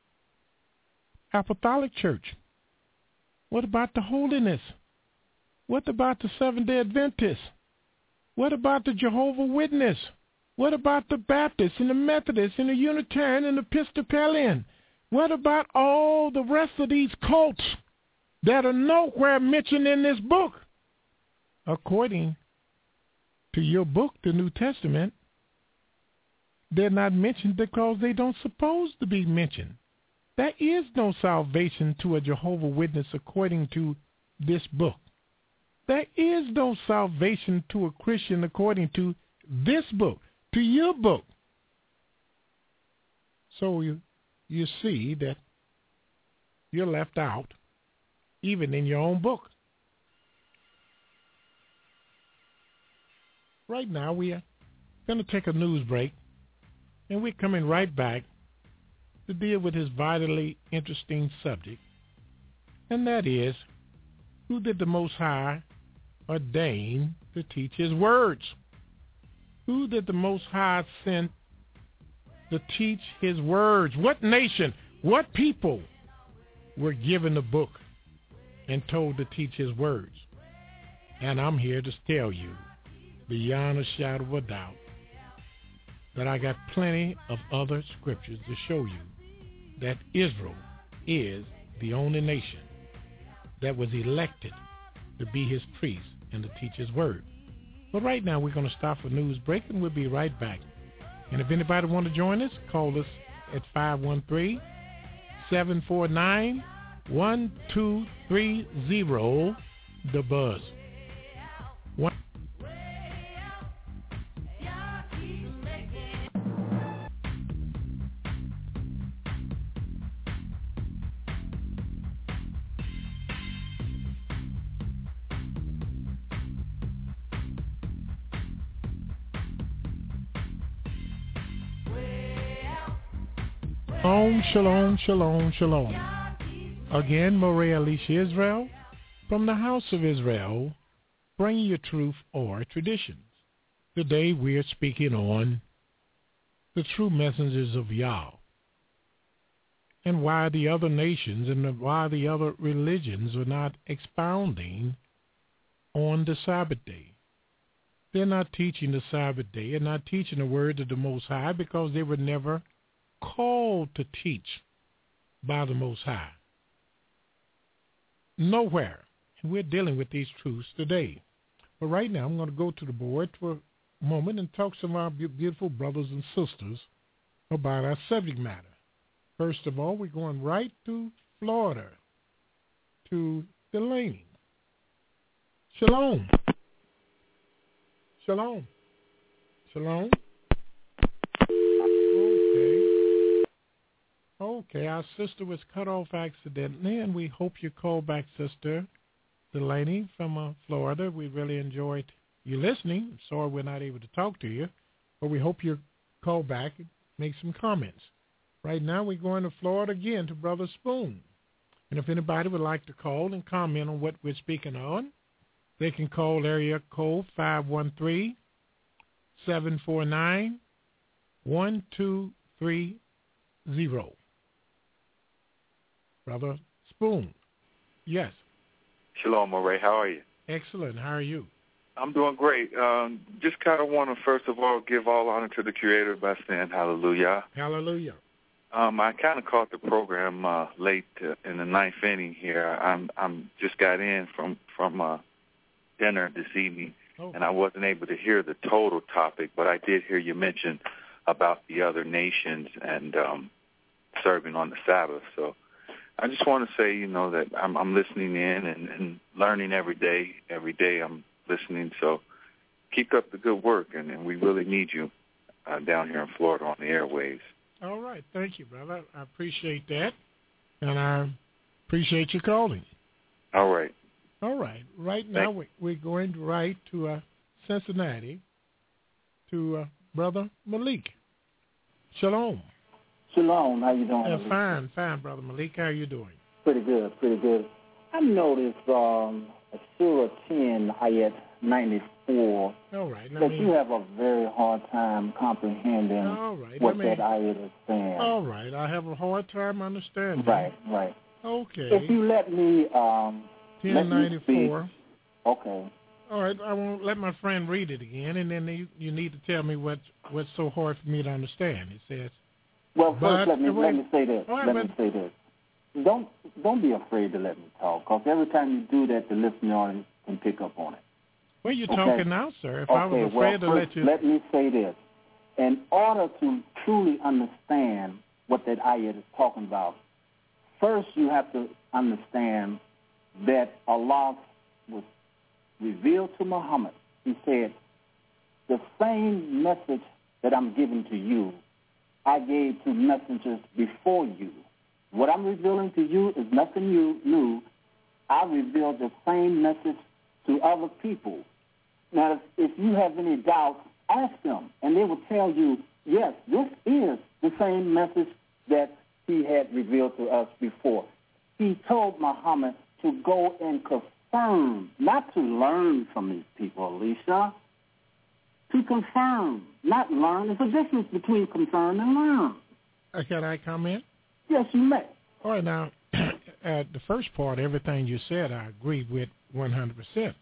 Apostolic Church? What about the holiness? What about the Seventh-day Adventists? What about the Jehovah's Witness? What about the Baptists and the Methodists and the Unitarian and the Episcopalian? What about all the rest of these cults that are nowhere mentioned in this book? According to your book, the New Testament, they're not mentioned because they don't supposed to be mentioned. There is no salvation to a Jehovah's Witness according to this book. There is no salvation to a Christian according to this book, to your book. So you see that you're left out even in your own book. Right now we are going to take a news break, and we're coming right back to deal with this vitally interesting subject, and that is, who did the Most High ordain to teach his words? Who did the Most High send to teach his words? What nation, what people were given the book and told to teach his words? And I'm here to tell you, beyond a shadow of a doubt, that I got plenty of other scriptures to show you that Israel is the only nation that was elected to be his priest and to teach his word. But right now we're going to stop for news break, and we'll be right back. And if anybody want to join us, call us at 513-749-1230, The Buzz. Shalom, shalom, shalom. Again, Moray Alicia Israel from the House of Israel, bringing you truth or traditions. Today we are speaking on the true messengers of Yah, and why the other nations and why the other religions are not expounding on the Sabbath day. They're not teaching the Sabbath day. They're not teaching the word of the Most High because they were never called to teach by the Most High. Nowhere. And we're dealing with these truths today. But right now, I'm going to go to the board for a moment and talk to some of our beautiful brothers and sisters about our subject matter. First of all, we're going right to Florida, to Delaney. Shalom. Shalom. Shalom. Okay, our sister was cut off accidentally, and we hope you call back, sister. Delaney from Florida. We really enjoyed you listening. Sorry we're not able to talk to you, but we hope you'll call back and make some comments. Right now we're going to Florida again to Brother Spoon. And if anybody would like to call and comment on what we're speaking on, they can call area code 513-749-1230. Brother Spoon. Yes. Shalom, Moray. How are you? Excellent. How are you? I'm doing great. Just kind of want to, first of all, give all honor to the Creator by saying hallelujah. Hallelujah. I kind of caught the program late in the ninth inning here. I'm just got in from dinner this evening, and I wasn't able to hear the total topic, but I did hear you mention about the other nations and serving on the Sabbath. So I just want to say, that I'm listening in and learning every day. Every day I'm listening. So keep up the good work, and we really need you down here in Florida on the airwaves. All right. Thank you, brother. I appreciate that, and I appreciate you calling. All right. All right. Right now we're going right to Cincinnati to Brother Malik. Shalom. Shalom. How you doing? Fine, Brother Malik. How you doing? Pretty good. I noticed Surah 10, ayat 94, that you have a very hard time comprehending what that ayat is saying. All right. I have a hard time understanding. Right. Okay. If you let me 1094. Okay. All right. I won't let my friend read it again, and then you need to tell me what's so hard for me to understand. It says. Well, first let me say this. Say this. Don't be afraid to let me talk, because every time you do that, the listening audience can pick up on it. Well, you're talking now, sir. If I was afraid to let you... Let me say this. In order to truly understand what that ayat is talking about, first you have to understand that Allah was revealed to Muhammad. He said, the same message that I'm giving to you, I gave to messengers before you. What I'm revealing to you is nothing new. I revealed the same message to other people. Now, if you have any doubts, ask them, and they will tell you, yes, this is the same message that he had revealed to us before. He told Muhammad to go and confirm, not to learn from these people, Alicia. To confirm, not learn. There's a difference between confirm and learn. Can I comment? Yes, you may. All right, now, the first part, everything you said, I agree with 100%.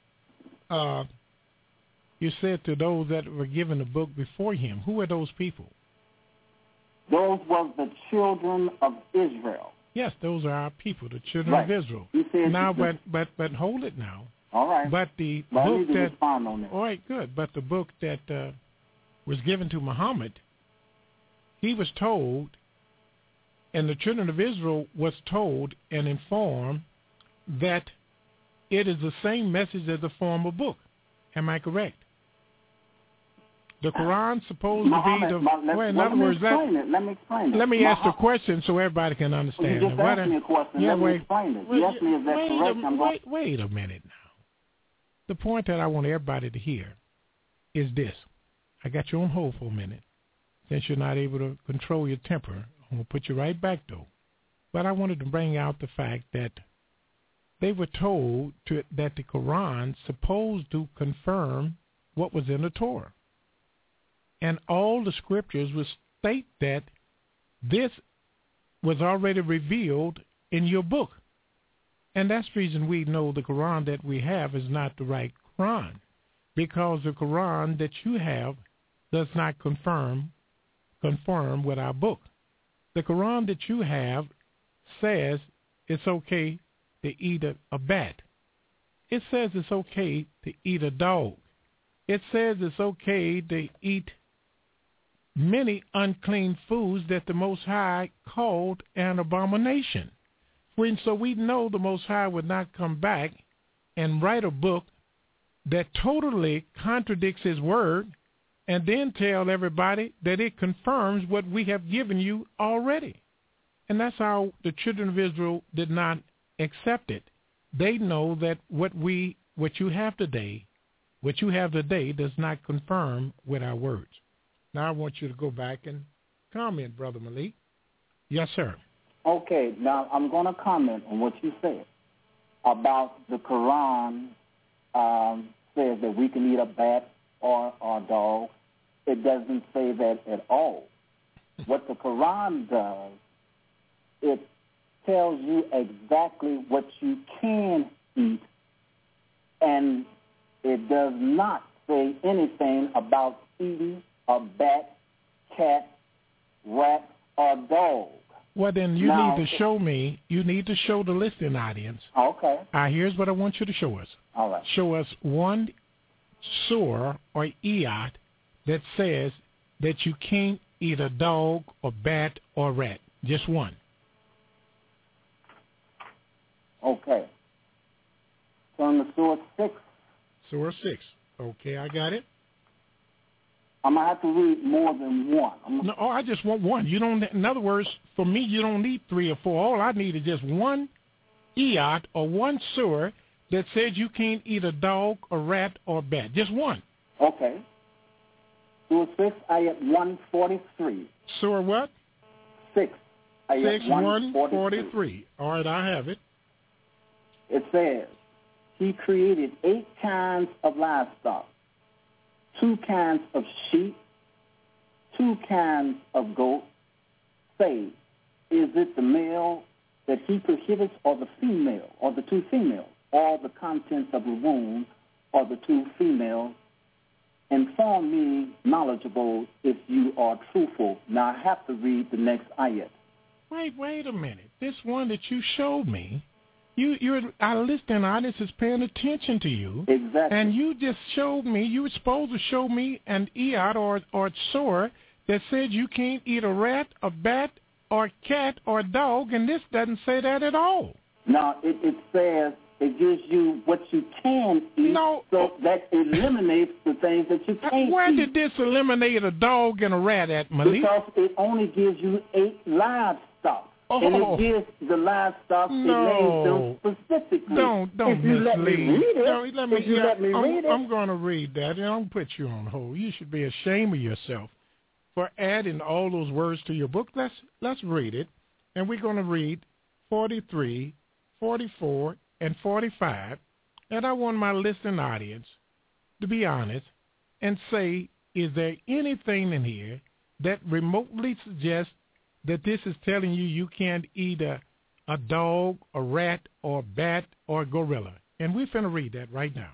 You said to those that were given the book before him. Who are those people? Those were the children of Israel. Yes, those are our people, the children of Israel. Now, but hold it now. All right. But the book I need to that respond on that. All right, good. But the book that was given to Muhammad, he was told, and the children of Israel was told and informed that it is the same message as the former book. Am I correct? The Quran supposed Muhammad, to be the... in other words, let me explain it. Let me ask the question so everybody can understand. You just asked me a question. Let me explain it. You asked me if that's correct. Wait a minute now. The point that I want everybody to hear is this. I got you on hold for a minute. Since you're not able to control your temper, I'm going to put you right back, though. But I wanted to bring out the fact that they were told that the Quran supposed to confirm what was in the Torah. And all the scriptures would state that this was already revealed in your book. And that's the reason we know the Quran that we have is not the right Quran, because the Quran that you have does not conform with our book. The Quran that you have says it's okay to eat a bat. It says it's okay to eat a dog. It says it's okay to eat many unclean foods that the Most High called an abomination. So we know the Most High would not come back and write a book that totally contradicts his word and then tell everybody that it confirms what we have given you already. And that's how the children of Israel did not accept it. they know that what you have today does not confirm with our words. Now I want you to go back and comment, Brother Malik. Yes, sir. Okay, now I'm going to comment on what you said about the Quran says that we can eat a bat or a dog. It doesn't say that at all. What the Quran does, it tells you exactly what you can eat, and it does not say anything about eating a bat, cat, rat, or dog. Well, then you need to show me. You need to show the listening audience. Okay. Here's what I want you to show us. All right. Show us one surah or ayat that says that you can't eat a dog or bat or rat. Just one. Okay. Turn to Surah 6. Surah 6. Okay, I got it. I'm going to have to read more than one. No, I just want one. You don't. In other words, for me, you don't need 3 or 4. All I need is just one ayat or one surah that says you can't eat a dog, a rat, or bat. Just one. Okay. Surah 6, ayat 143. Surah what? 6, ayat 6, 143. All right, I have it. It says, He created 8 kinds of livestock, 2 kinds of sheep, 2 kinds of goats. Say, is it the male that He prohibits, or the female, or the 2 females, or the contents of the womb, or the 2 females? Inform me, knowledgeable, if you are truthful. Now I have to read the next ayat. Wait a minute. This one that you showed me, our listening audience is paying attention to you. Exactly. And you just showed me, you were supposed to show me an ayat or surah that said you can't eat a rat, a bat, or a cat, or a dog, and this doesn't say that at all. No, it says it gives you what you can eat, so that eliminates the things that you can't eat. Where did this eliminate a dog and a rat at, Malik? Because it only gives you 8 livestock. Oh. And it gives the livestock, it names them specifically. Don't if you mislead. Let me read it, let me read it. I'm going to read that, and I'll put you on hold. You should be ashamed of yourself for adding all those words to your book. Let's read it, and we're going to read 43, 44, and 45, and I want my listening audience to be honest and say, is there anything in here that remotely suggests that this is telling you can't eat a dog, a rat, or a bat, or a gorilla? And we're going to read that right now.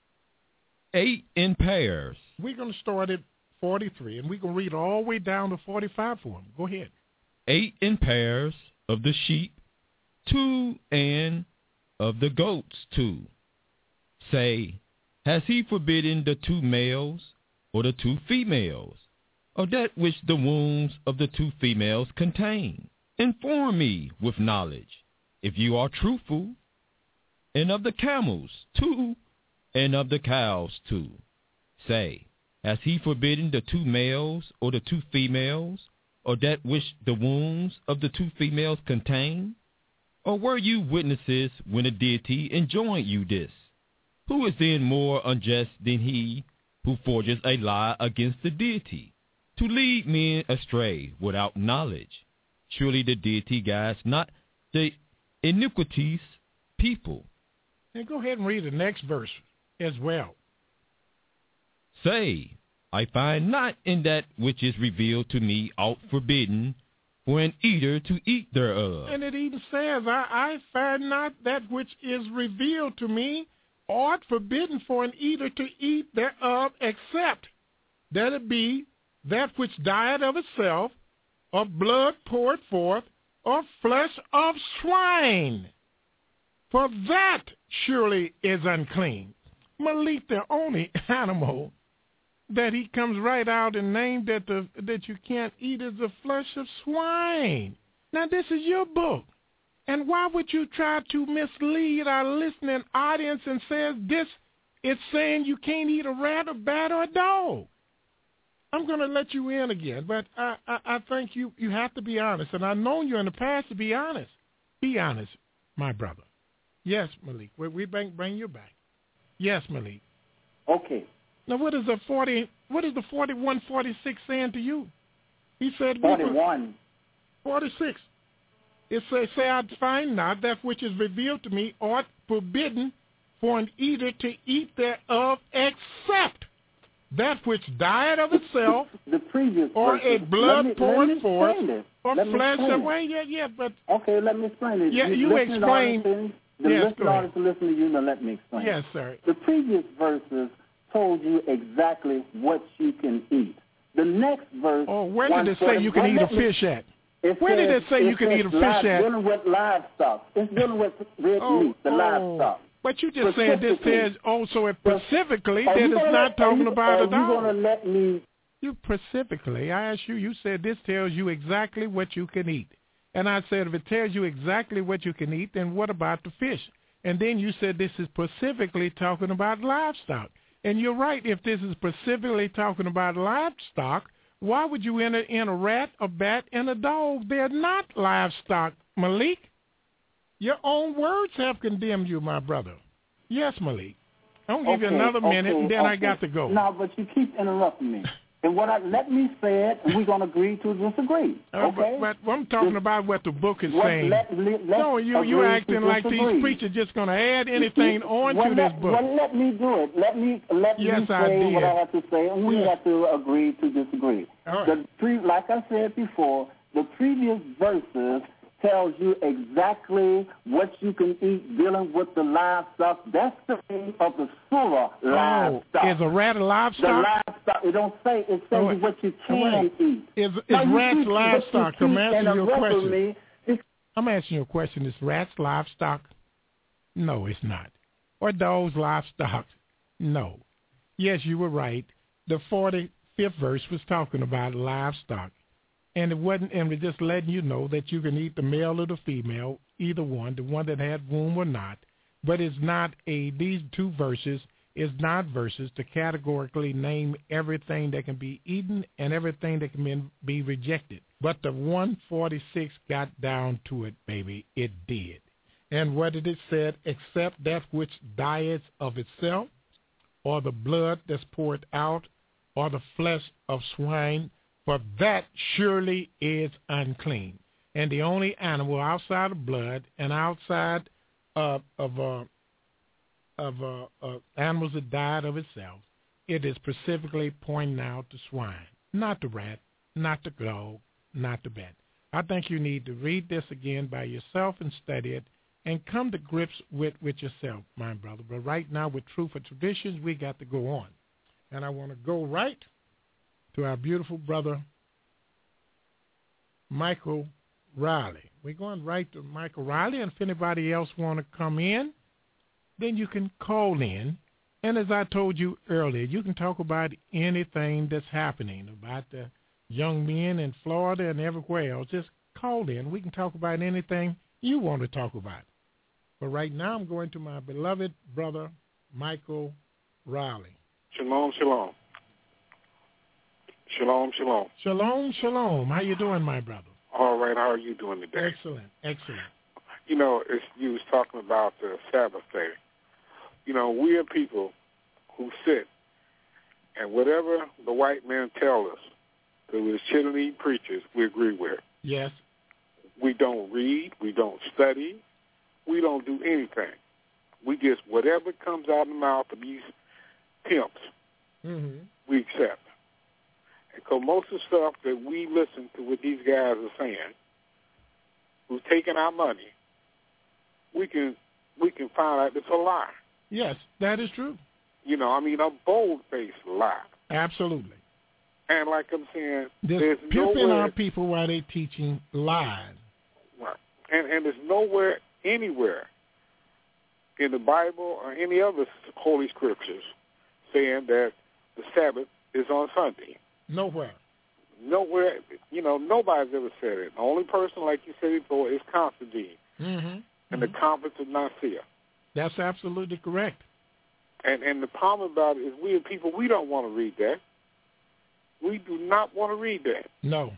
8 in pairs. We're going to start at 43, and we're going to read all the way down to 45 for them. Go ahead. 8 in pairs of the sheep, 2 and of the goats 2. Say, has he forbidden the 2 males or the 2 females, or that which the wombs of the 2 females contain? Inform me with knowledge, if you are truthful. And of the camels 2, and of the cows 2. Say, has he forbidden the 2 males or the 2 females, or that which the wombs of the 2 females contain? Or were you witnesses when a deity enjoined you this? Who is then more unjust than he who forges a lie against the deity, to lead men astray without knowledge? Surely the deity guides not the iniquitous people. And go ahead and read the next verse as well. Say, I find not in that which is revealed to me aught forbidden for an eater to eat thereof. And it even says, I find not that which is revealed to me aught forbidden for an eater to eat thereof, except that it be that which died of itself, of blood poured forth, of flesh of swine. For that surely is unclean. Malik, the only animal that he comes right out and named that you can't eat is the flesh of swine. Now, this is your book. And why would you try to mislead our listening audience and say this is saying you can't eat a rat, a bat, or a dog? I'm going to let you in again, but I think you have to be honest. And I've known you in the past to be honest. Be honest, my brother. Yes, Malik. We bring you back. Yes, Malik. Okay. Now, what is the 41:46 saying to you? He said 41. 46. It says, "Say I find not that which is revealed to me ought forbidden for an eater to eat thereof, except that which died of itself, the previous or verses. a blood poured forth, or let flesh away." Yeah, but okay, let me explain it. Yeah, you explain. Yes, go ahead. To listen to you, now let me explain. Yes, sir. The previous verses told you exactly what you can eat. The next verse. Oh, where did it say you can eat a fish at? Where did it say you can eat a fish at? It's dealing with livestock. It's dealing with red meat, the livestock. But you just said this says also specifically that it's not talking about a dog. Are you going to let me? You specifically, I asked you, you said this tells you exactly what you can eat. And I said, if it tells you exactly what you can eat, then what about the fish? And then you said this is specifically talking about livestock. And you're right, if this is specifically talking about livestock, why would you enter in a rat, a bat, and a dog? They're not livestock, Malik. Your own words have condemned you, my brother. Yes, Malik. I'm going to give you another minute, and then I got to go. No, but you keep interrupting me. And let me say it, and we're going to agree to disagree. Okay? But I'm talking about what the book is saying. No, you're acting like these preachers just going to add anything onto this book. Well, let me do it. Let me say what I have to say, and we have to agree to disagree. All right. Like I said before, the previous verses tells you exactly what you can eat dealing with the livestock. That's the thing of the surah, livestock. Is a rat a livestock? The livestock. It don't say. It says what you can eat. Is rats livestock? I'm asking you a question. I'm asking you a question. Is rats livestock? No, it's not. Or dogs livestock? No. Yes, you were right. The 45th verse was talking about livestock. And it wasn't, and we're just letting you know that you can eat the male or the female, either one, the one that had womb or not. But it's not these two verses is not verses to categorically name everything that can be eaten and everything that can be rejected. But the 146 got down to it, baby. It did. And what did it say? Except that which dieth of itself, or the blood that's poured out, or the flesh of swine, for that surely is unclean. And the only animal outside of blood and outside of animals that died of itself, it is specifically pointing out the swine, not the rat, not the dog, not the bat. I think you need to read this again by yourself and study it and come to grips with yourself, my brother. But right now, with Truth or Traditions, we got to go on. And I want to go right to our beautiful brother, Michael Riley. We're going right to Michael Riley, and if anybody else want to come in, then you can call in. And as I told you earlier, you can talk about anything that's happening, about the young men in Florida and everywhere else. Just call in. We can talk about anything you want to talk about. But right now I'm going to my beloved brother, Michael Riley. Shalom, shalom. Shalom, shalom. Shalom, shalom. How you doing, my brother? All right. How are you doing today? Excellent, excellent. You know, you was talking about the Sabbath day. You know, we are people who sit, and whatever the white men tell us, through his chilling preachers, we agree with. Yes. We don't read. We don't study. We don't do anything. We just, whatever comes out of the mouth of these pimps, we accept. Because most of the stuff that we listen to what these guys are saying, who's taking our money, we can find out it's a lie. Yes, that is true. You know, I mean, a bold-faced lie. Absolutely. And like I'm saying, there's pimping our people while they're teaching lies. Right. And there's nowhere, anywhere in the Bible or any other holy scriptures saying that the Sabbath is on Sunday. Nowhere. Nowhere. You know, nobody's ever said it. The only person, like you said before, is Constantine in the Conference of Nicaea. That's absolutely correct. And the problem about it is we as people, we don't want to read that. We do not want to read that. No.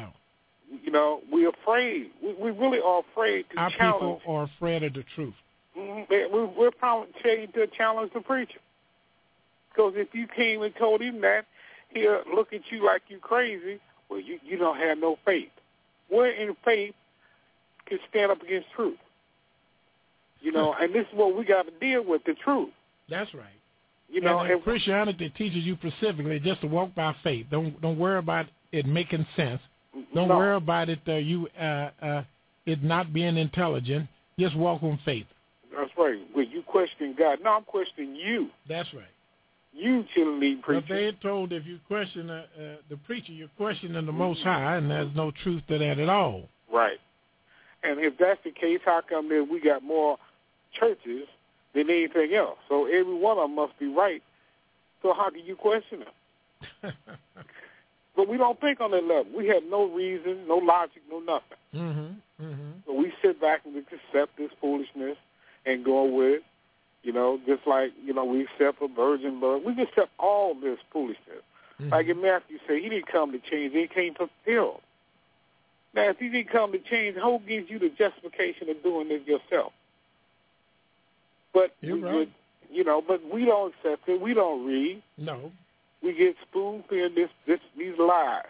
You know, we're afraid. We really are afraid to our challenge. Our people are afraid of the truth. We're probably telling you to challenge the preacher. Because if you came and told him that, he'll look at you like you crazy. Well, you don't have no faith. Where in faith can stand up against truth? You know, and this is what we got to deal with, the truth. That's right. You know, and Christianity teaches you specifically just to walk by faith. Don't worry about it making sense. Don't worry about it it not being intelligent. Just walk on faith. That's right. When you question God, no, I'm questioning you. That's right. You cheerleading preacher. But they had told if you question the preacher, you're questioning the Most High, and there's no truth to that at all. Right. And if that's the case, how come that we got more churches than anything else? So every one of them must be right. So how can you question them? But we don't think on that level. We have no reason, no logic, no nothing. So we sit back and we accept this foolishness and go with it. You know, just like, you know, we accept a virgin birth. We accept all this foolishness. Like in Matthew say, he didn't come to change, he came to fulfill. Now, if he didn't come to change, who gives you the justification of doing this yourself? But, right. You know, but we don't accept it. We don't read. No. We get spoon-fed these lies.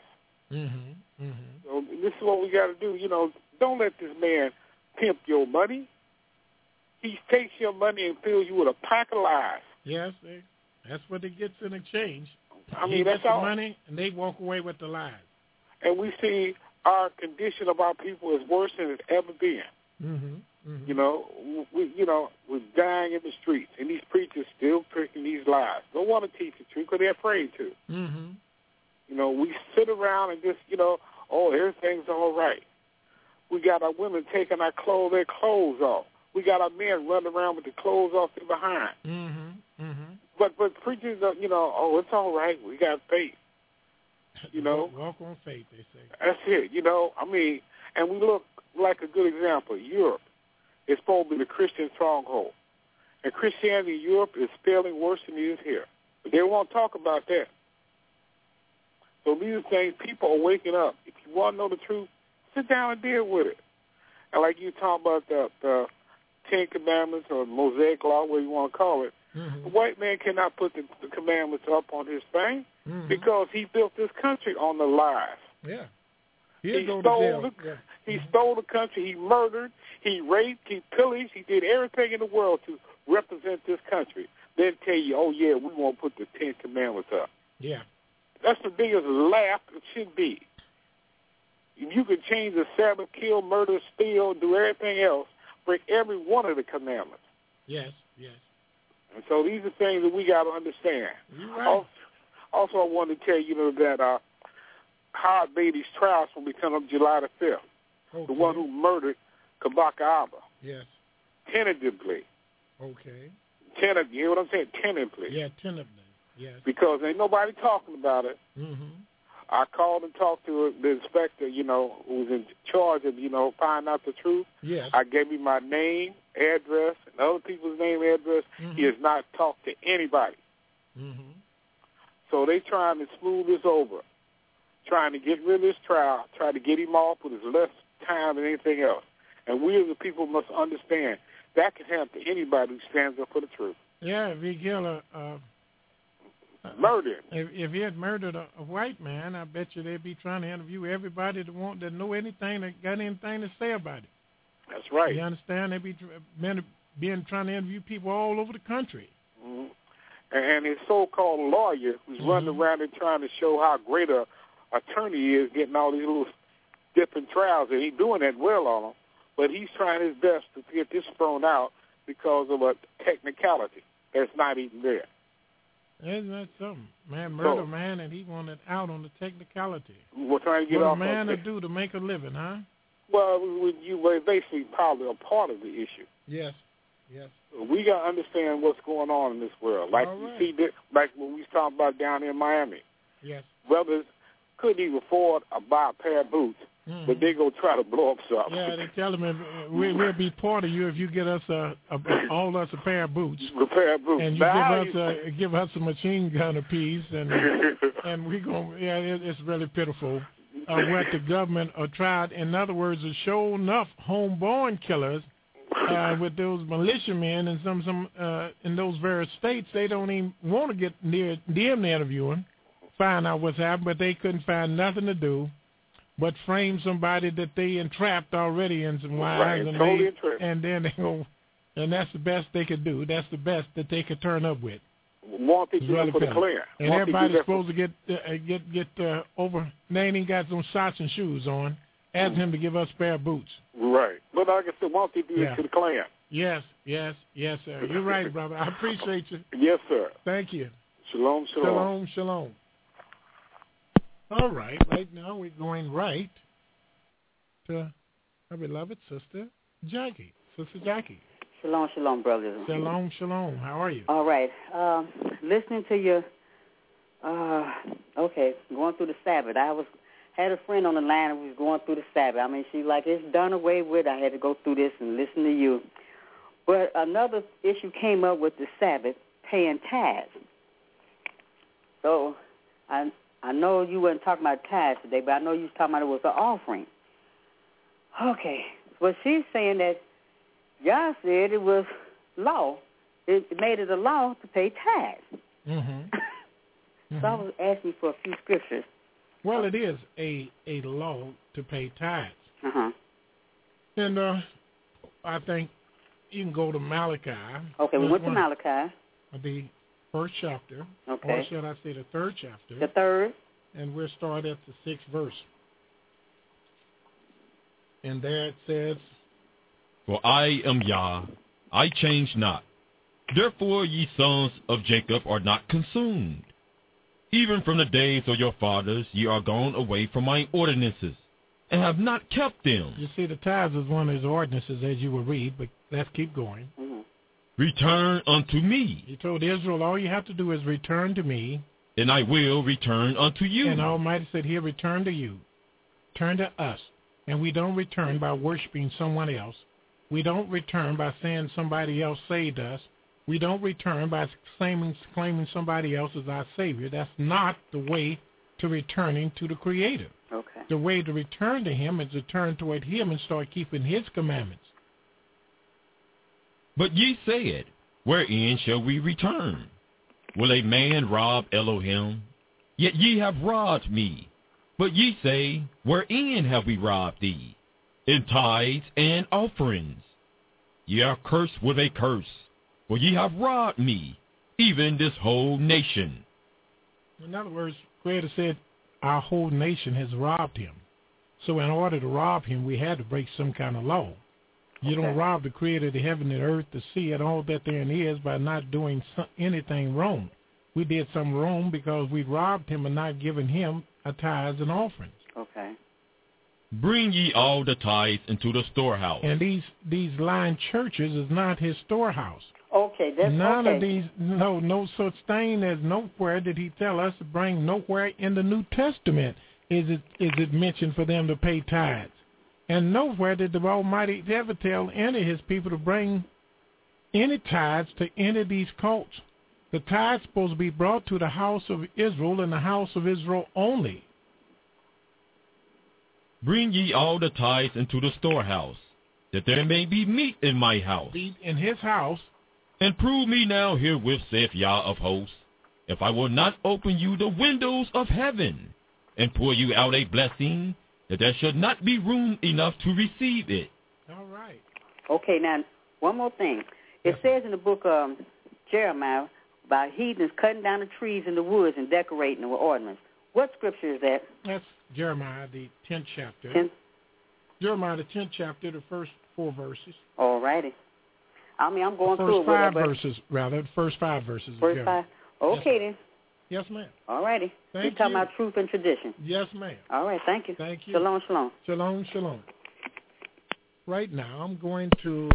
So this is what we got to do. You know, don't let this man pimp your money. He takes your money and fills you with a pack of lies. Yes, that's what it gets in exchange. I mean, he that's gets the all. money, and they walk away with the lies. And we see our condition of our people is worse than it's ever been. You know, we're dying in the streets, and these preachers still preaching these lies. Don't want to teach the truth because they're afraid to. You know, we sit around and just, you know, oh, everything's all right. We got our women taking their clothes off. We got our men running around with the clothes off their behind. But preachers, you know, oh, it's all right. We got faith. You know, walk on faith, they say. That's it. You know, I mean, and we look like a good example. Europe is supposed to be the Christian stronghold, and Christianity in Europe is failing worse than it is here. But they won't talk about that. So these are things people are waking up. If you want to know the truth, sit down and deal with it. And like you talk about the Ten Commandments or Mosaic Law, whatever you want to call it, the white man cannot put the commandments up on his thing because he built this country on the lies. Yeah. He stole the country. He murdered. He raped. He pillaged. He did everything in the world to represent this country. Then tell you, oh, yeah, we won't put the Ten Commandments up. Yeah. That's the biggest laugh it should be. If you could change the Sabbath, kill, murder, steal, do everything else, break every one of the commandments. Yes. And so these are things that we got to understand. Right. Also, I wanted to tell you that Howard Beatty's trial will be coming up July the 5th. Okay. The one who murdered Kabaka Aba. Yes. Tentatively. Okay. You hear what I'm saying? Tentatively. Yeah, tentatively. Yes. Because ain't nobody talking about it. I called and talked to the inspector, you know, who was in charge of, you know, finding out the truth. Yes. I gave him my name, address, and other people's name, address. He has not talked to anybody. So they trying to smooth this over, trying to get rid of this trial, trying to get him off with as less time than anything else. And we as the people must understand that can happen to anybody who stands up for the truth. Yeah, if he killed murder. If he had murdered a white man, I bet you they'd be trying to interview everybody that know anything, that got anything to say about it. That's right. You understand? They'd be trying to interview people all over the country. And his so-called lawyer who's running around and trying to show how great a attorney he is, getting all these little different trials, and he's doing that well on them. But he's trying his best to get this thrown out because of a technicality that's not even there. Isn't that something? Man, murder man, and he wanted out on the technicality. We're trying to get what off a man to do to make a living, huh? Well, you were basically probably a part of the issue. Yes. We got to understand what's going on in this world. Like you see, like what we was talking about down in Miami. Yes. Brothers couldn't even afford to buy a pair of boots, but they go try to blow up something. Yeah, they tell them we'll be part of you if you get us all us a pair of boots. A pair of boots. And you give us a machine gun apiece, and we gonna it's really pitiful. What the government tried, in other words, to show enough homeborn killers with those militiamen and some in those various states, they don't even want to get near them interviewing, find out what's happened, but they couldn't find nothing to do but frame somebody that they entrapped already in some lies, and then they go, and that's the best they could do. That's the best that they could turn up with. Won't they do that for the clear? And everybody's supposed to get over. They ain't got some socks and shoes on. Ask him to give us spare boots. Right. But like I said, won't they do it to the clan? Yes, sir. You're right, brother. I appreciate you. Yes, sir. Thank you. Shalom. Shalom. All right. Right now we're going right to our beloved sister Jackie. Sister Jackie. Shalom, brothers. Shalom. How are you? All right. Listening to you, going through the Sabbath. I had a friend on the line and we was going through the Sabbath. I mean, she's like, it's done away with. I had to go through this and listen to you. But another issue came up with the Sabbath, paying tithes. So I know you weren't talking about tithes today, but I know you was talking about it was an offering. Okay. Well, she's saying that y'all said it was law. It made it a law to pay tithes. Mm-hmm. So I was asking for a few scriptures. Well, it is a law to pay tithes. Uh-huh. And I think you can go to Malachi. Okay, we went to Malachi. The first chapter. Okay. Or should I say the third chapter? The third. And we'll start at the 6th verse. And there it says, For I am Yah, I change not. Therefore ye sons of Jacob are not consumed. Even from the days of your fathers ye are gone away from my ordinances, and have not kept them. You see, the tithes is one of his ordinances, as you will read, but let's keep going. Mm-hmm. Return unto me. He told Israel, all you have to do is return to me. And I will return unto you. And Almighty said, he'll return to you. Turn to us. And we don't return by worshiping someone else. We don't return by saying somebody else saved us. We don't return by claiming somebody else as our Savior. That's not the way to returning to the Creator. Okay. The way to return to Him is to turn toward Him and start keeping His commandments. But ye said, wherein shall we return? Will a man rob Elohim? Yet ye have robbed me. But ye say, wherein have we robbed thee? In tithes and offerings. Ye are cursed with a curse, for ye have robbed me, even this whole nation. In other words, Creator said, our whole nation has robbed him. So in order to rob him, we had to break some kind of law. You don't rob the Creator of the heaven and earth, the sea, and all that therein is by not doing anything wrong. We did something wrong because we robbed him and not given him a tithes and offerings. Okay. Bring ye all the tithes into the storehouse. And these lying churches is not his storehouse. Okay, that's None of these, no such thing as nowhere did he tell us to bring. Nowhere in the New Testament is it mentioned for them to pay tithes. And nowhere did the Almighty ever tell any of his people to bring any tithes to any of these cults. The tithes supposed to be brought to the house of Israel and the house of Israel only. Bring ye all the tithes into the storehouse, that there may be meat in my house. Meat in his house. And prove me now herewith, saith Yah of hosts, if I will not open you the windows of heaven, and pour you out a blessing, that there should not be room enough to receive it. All right. Okay, now, one more thing. It says in the book of Jeremiah about heathens cutting down the trees in the woods and decorating them with ornaments. What scripture is that? That's Jeremiah, the 10th chapter. Jeremiah, the 10th chapter, the first 4 verses. All righty. I mean, I'm going through it. The first 5 verses. First 5? Okay, then. Yes, ma'am. All righty. Thank you. We're talking about truth and tradition. Yes, ma'am. All right, thank you. Thank you. Shalom, shalom. Shalom, shalom. Right now, I'm going to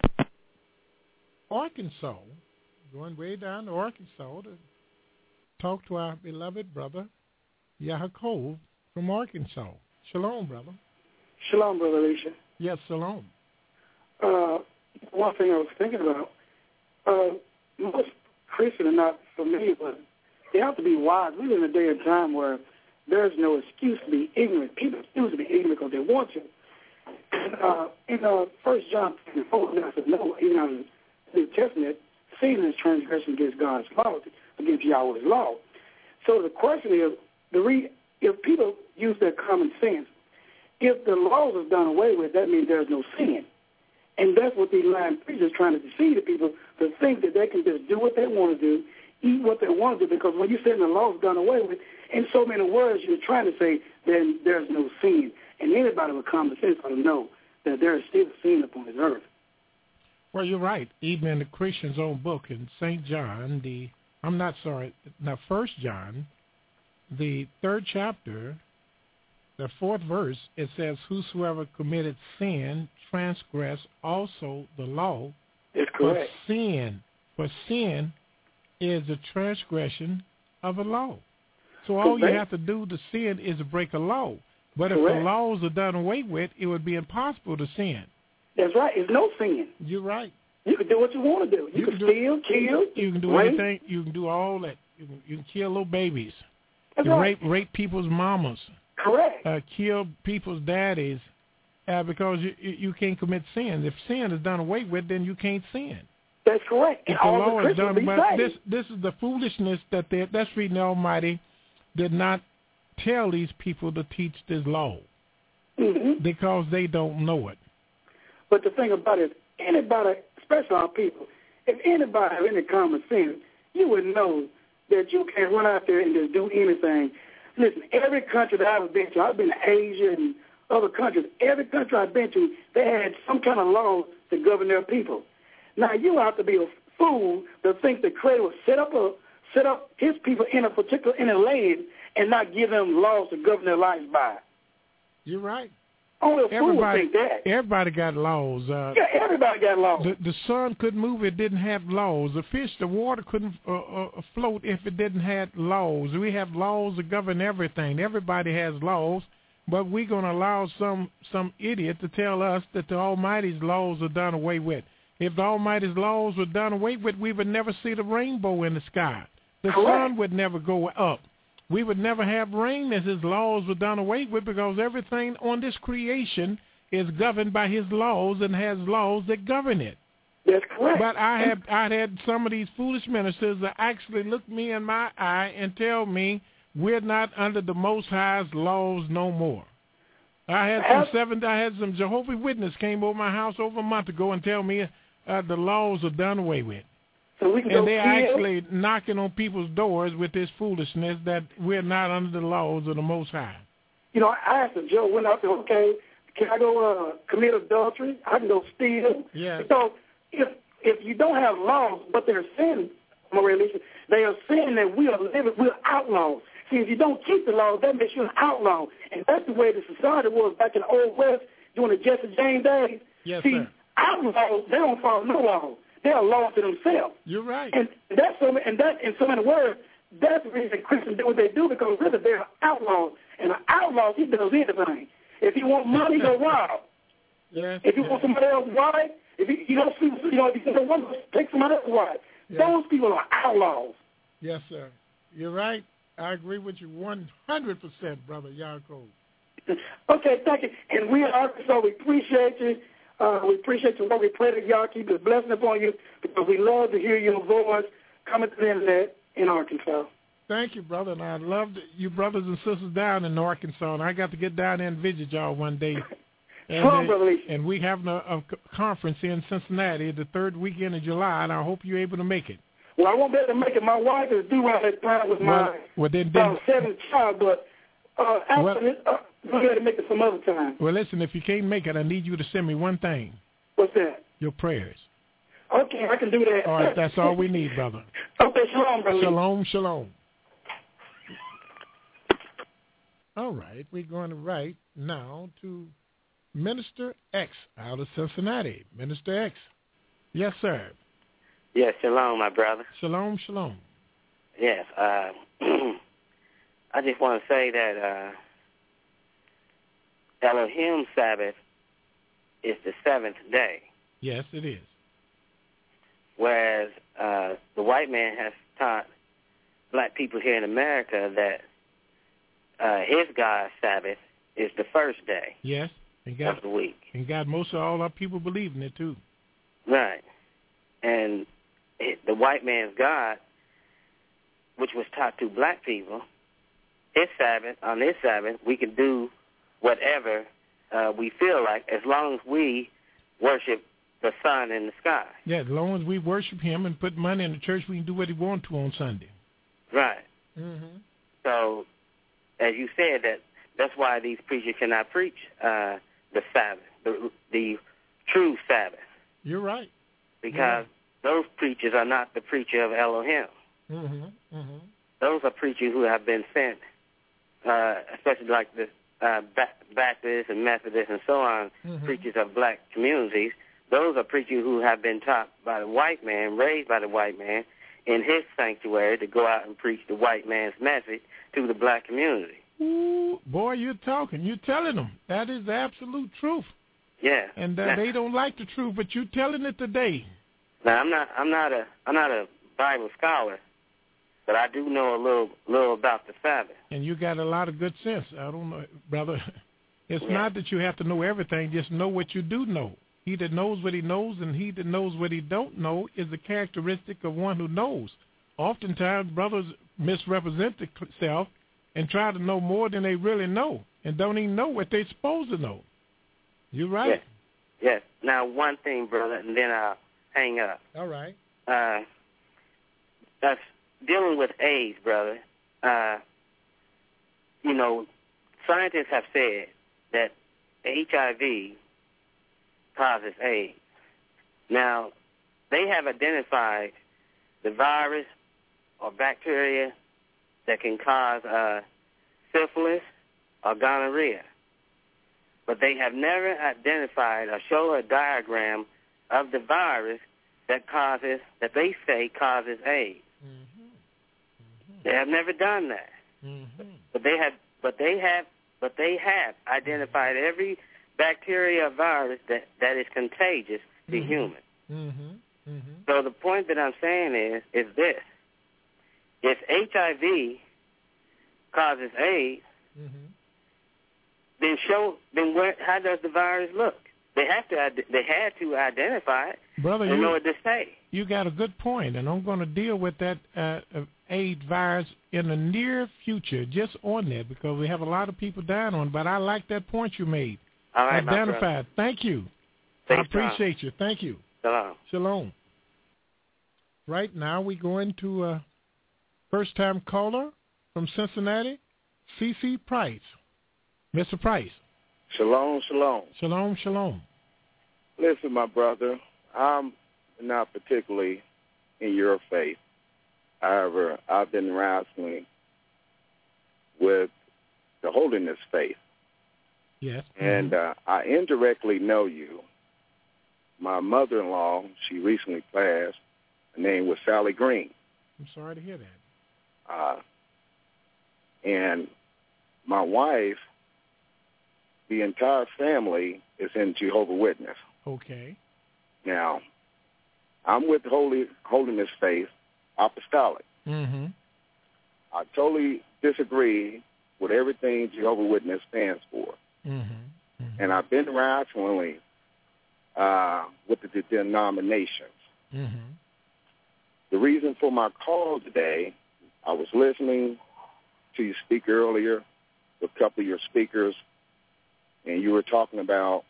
Arkansas, going way down to Arkansas to talk to our beloved brother, Yaakov from Arkansas. Shalom, brother. Shalom, Brother Alicia. Yes, shalom. One thing I was thinking about, most Christians are not familiar with it. They have to be wise. We live in a day and time where there's no excuse to be ignorant. People choose to be ignorant because they want to. In 1 John 4, it says, no, even in the New Testament, sin is transgression against God's law, against Yahweh's law. So the question is, if people use their common sense, if the laws are done away with, that means there's no sin. And that's what these lying preachers are trying to deceive the people, to think that they can just do what they want to do, eat what they want to do, because when you say the law is done away with, in so many words you're trying to say then there's no sin. And anybody with common sense ought to know that there is still sin upon this earth. Well, you're right. Even in the Christian's own book in St. John, 1 John, the 3rd chapter, the 4th verse, it says, whosoever committed sin transgress also the law. That's correct. For sin is the transgression of a law. So all you have to do to sin is to break a law. But if the laws are done away with, it would be impossible to sin. That's right. It's no sin. You're right. You can do what you want to do. You can steal, kill. You can do anything. You can do all that. You can kill little babies. That's you right. rape people's mamas. Correct. Kill people's daddies because you can't commit sin. If sin is done away with, then you can't sin. That's correct. If the law is done, but this is the foolishness that's reading the Almighty did not tell these people to teach this law because they don't know it. But the thing about it, anybody, especially our people, if anybody have any common sense, you would know that you can't run out there and just do anything. Listen, every country that I've been to, I've been to Asia and other countries, every country I've been to, they had some kind of law to govern their people. Now, you have to be a fool to think the Creator would set up his people in a land and not give them laws to govern their lives by. You're right. Only a fool would think that. Everybody got laws. Everybody got laws. The sun couldn't move if it didn't have laws. The water couldn't float if it didn't have laws. We have laws to govern everything. Everybody has laws, but we're going to allow some idiot to tell us that the Almighty's laws are done away with. If the Almighty's laws were done away with, we would never see the rainbow in the sky. The sun would never go up. We would never have rain as his laws were done away with, because everything on this creation is governed by his laws and has laws that govern it. That's correct. But I had some of these foolish ministers that actually look me in my eye and tell me we're not under the Most High's laws no more. I had some Jehovah's Witnesses came over my house over a month ago and tell me the laws are done away with. So we can and they're actually knocking on people's doors with this foolishness that we're not under the laws of the Most High. You know, I asked him, Joe, when I said, okay, can I go commit adultery? I can go steal. Yeah. So if you don't have laws, but they're sin, they are sin that we're outlaws. See, if you don't keep the laws, that makes you an outlaw. And that's the way the society was back in the Old West during the Jesse James days. Yes, See, sir. outlaws, they don't follow no laws. They are laws to themselves. You're right. And that's in so many words, that's the reason Christians do what they do, because really they're outlaws. And an outlaw, he does anything. If he wants money, he'll rob. Yes. If he wants somebody else's wife, if he don't see, if he don't take somebody else's wife, those people are outlaws. Yes, sir. You're right. I agree with you 100%, Brother Yaakov. Okay, thank you. And we in Arkansas, we appreciate you. We appreciate you. We pray that y'all keep this blessing upon you, because we love to hear your voice coming to the internet in Arkansas. Thank you, brother. And I love you brothers and sisters down in Arkansas. And I got to get down there and visit y'all one day. And we have a conference here in Cincinnati the third weekend of July, and I hope you're able to make it. Well, I won't be able to make it. My wife is due around that time with my seventh child, but after we're going to make it some other time. Well, listen, if you can't make it, I need you to send me one thing. What's that? Your prayers. Okay, I can do that. All right, that's all we need, brother. Okay, shalom, brother. Shalom, shalom. All right, we're going to write now to Minister X out of Cincinnati. Minister X. Yes, sir. Yes, shalom, my brother. Shalom, shalom. Yes, I just want to say that Elohim Sabbath is the seventh day. Yes, it is. Whereas the white man has taught black people here in America that his God's Sabbath is the first day. Yes. of the week. And got most of all our people believing it, too. Right. And the white man's God, which was taught to black people, on his Sabbath, we can do whatever we feel like as long as we worship the sun in the sky. Yeah, as long as we worship him and put money in the church, we can do what he wants to on Sunday. Right. Mm-hmm. So, as you said, that's why these preachers cannot preach the Sabbath, the true Sabbath. You're right. Because those preachers are not the preacher of Elohim. Mm-hmm. Mm-hmm. Those are preachers who have been sent, especially like the Baptists and Methodists and so on, preachers of black communities. Those are preachers who have been taught by the white man, raised by the white man, in his sanctuary to go out and preach the white man's message to the black community. Ooh, boy, you're talking. You're telling them. That is the absolute truth. Yeah. And they don't like the truth, but you're telling it today. Now, I'm not a Bible scholar, but I do know a little about the Sabbath. And you got a lot of good sense. I don't know, brother. It's not that you have to know everything. Just know what you do know. He that knows what he knows and he that knows what he don't know is the characteristic of one who knows. Oftentimes, brothers misrepresent themselves and try to know more than they really know and don't even know what they're supposed to know. You're right. Yes. Now, one thing, brother, and then I'll hang up. All right. That's dealing with AIDS, brother. Scientists have said that HIV causes AIDS. Now, they have identified the virus or bacteria that can cause syphilis or gonorrhea. But they have never identified or shown a diagram of the virus that they say causes AIDS. Mm-hmm. Mm-hmm. They have never done that. Mm-hmm. But they have identified every bacteria or virus that is contagious to humans. Mm-hmm. Mm-hmm. So the point that I'm saying is this: if HIV causes AIDS, then how does the virus look? They had to identify it, brother, in order to say. You got a good point, and I'm going to deal with that AIDS virus in the near future, just on that, because we have a lot of people dying on it. But I like that point you made. All right, identified. Thank you. I appreciate you. Thank you. Shalom. Shalom. Right now we go into a first-time caller from Cincinnati, C.C. Price. Mr. Price. Shalom, shalom. Shalom, shalom. Listen, my brother, I'm not particularly in your faith. However, I've been wrestling with the holiness faith. Yes. And I indirectly know you. My mother-in-law, she recently passed. Her name was Sally Green. I'm sorry to hear that. And my wife, the entire family is in Jehovah's Witness. Okay. Now, I'm with holiness faith, apostolic. Mm-hmm. I totally disagree with everything Jehovah's Witness stands for. Mm-hmm. Mm-hmm. And I've been wrestling with the denominations. Mm-hmm. The reason for my call today, I was listening to you speak earlier, with a couple of your speakers, and you were talking about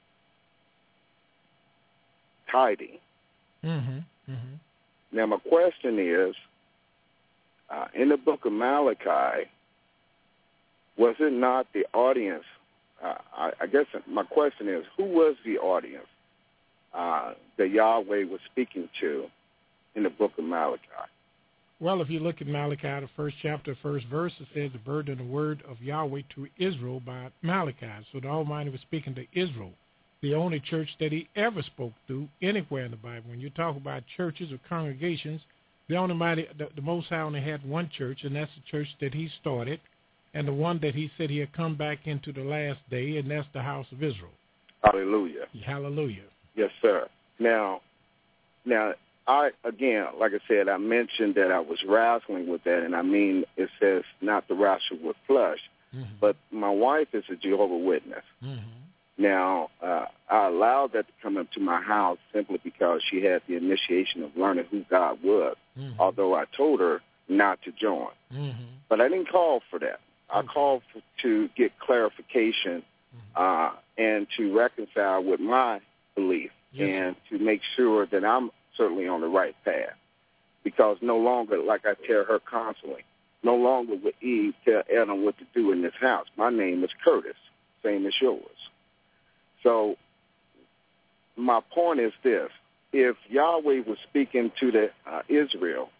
tithing. Mm-hmm. Mm-hmm. Now, my question is, in the book of Malachi, was it not the audience? I guess my question is, who was the audience that Yahweh was speaking to in the book of Malachi? Well, if you look at Malachi, the first chapter, first verse, it says the burden and the word of Yahweh to Israel by Malachi. So the Almighty was speaking to Israel, the only church that he ever spoke to anywhere in the Bible. When you talk about churches or congregations, the Most High only had one church, and that's the church that he started, and the one that he said he had come back into the last day, and that's the house of Israel. Hallelujah. Hallelujah. Yes, sir. Now, I, again, like I said, I mentioned that I was wrestling with that, and I mean it says not to wrestle with flesh, but my wife is a Jehovah's Witness. Mm-hmm. Now, I allowed that to come up to my house simply because she had the initiation of learning who God was, although I told her not to join. But I didn't call for that. I called to get clarification and to reconcile with my belief and to make sure that I'm certainly on the right path. Because no longer, like I tell her constantly, no longer would Eve tell Adam what to do in this house. My name is Curtis, same as yours. So my point is this. If Yahweh was speaking to the Israel,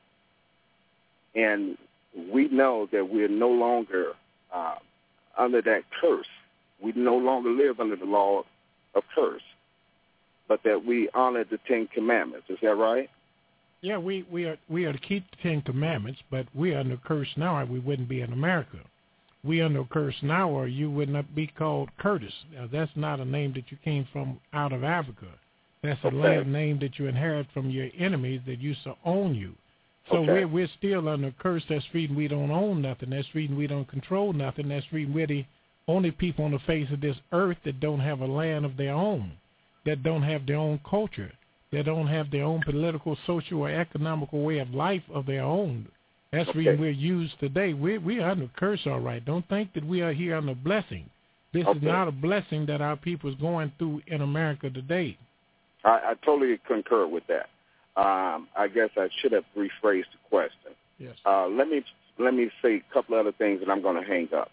and we know that we're no longer under that curse, we no longer live under the law of curse, but that we honor the Ten Commandments. Is that right? Yeah, we are to keep the Ten Commandments, but we are under curse now, or we wouldn't be in America. We under curse now, or you would not be called Curtis. Now, that's not a name that you came from out of Africa. That's a land name that you inherit from your enemies that used to own you. So we're still under curse. That's reason we don't own nothing. That's reason we don't control nothing. That's reason we're the only people on the face of this earth that don't have a land of their own, that don't have their own culture, that don't have their own political, social, or economical way of life of their own. That's the reason we're used today. We're under curse, all right. Don't think that we are here under blessing. This is not a blessing that our people is going through in America today. I totally concur with that. I guess I should have rephrased the question. Yes. Let me say a couple other things, and I'm going to hang up.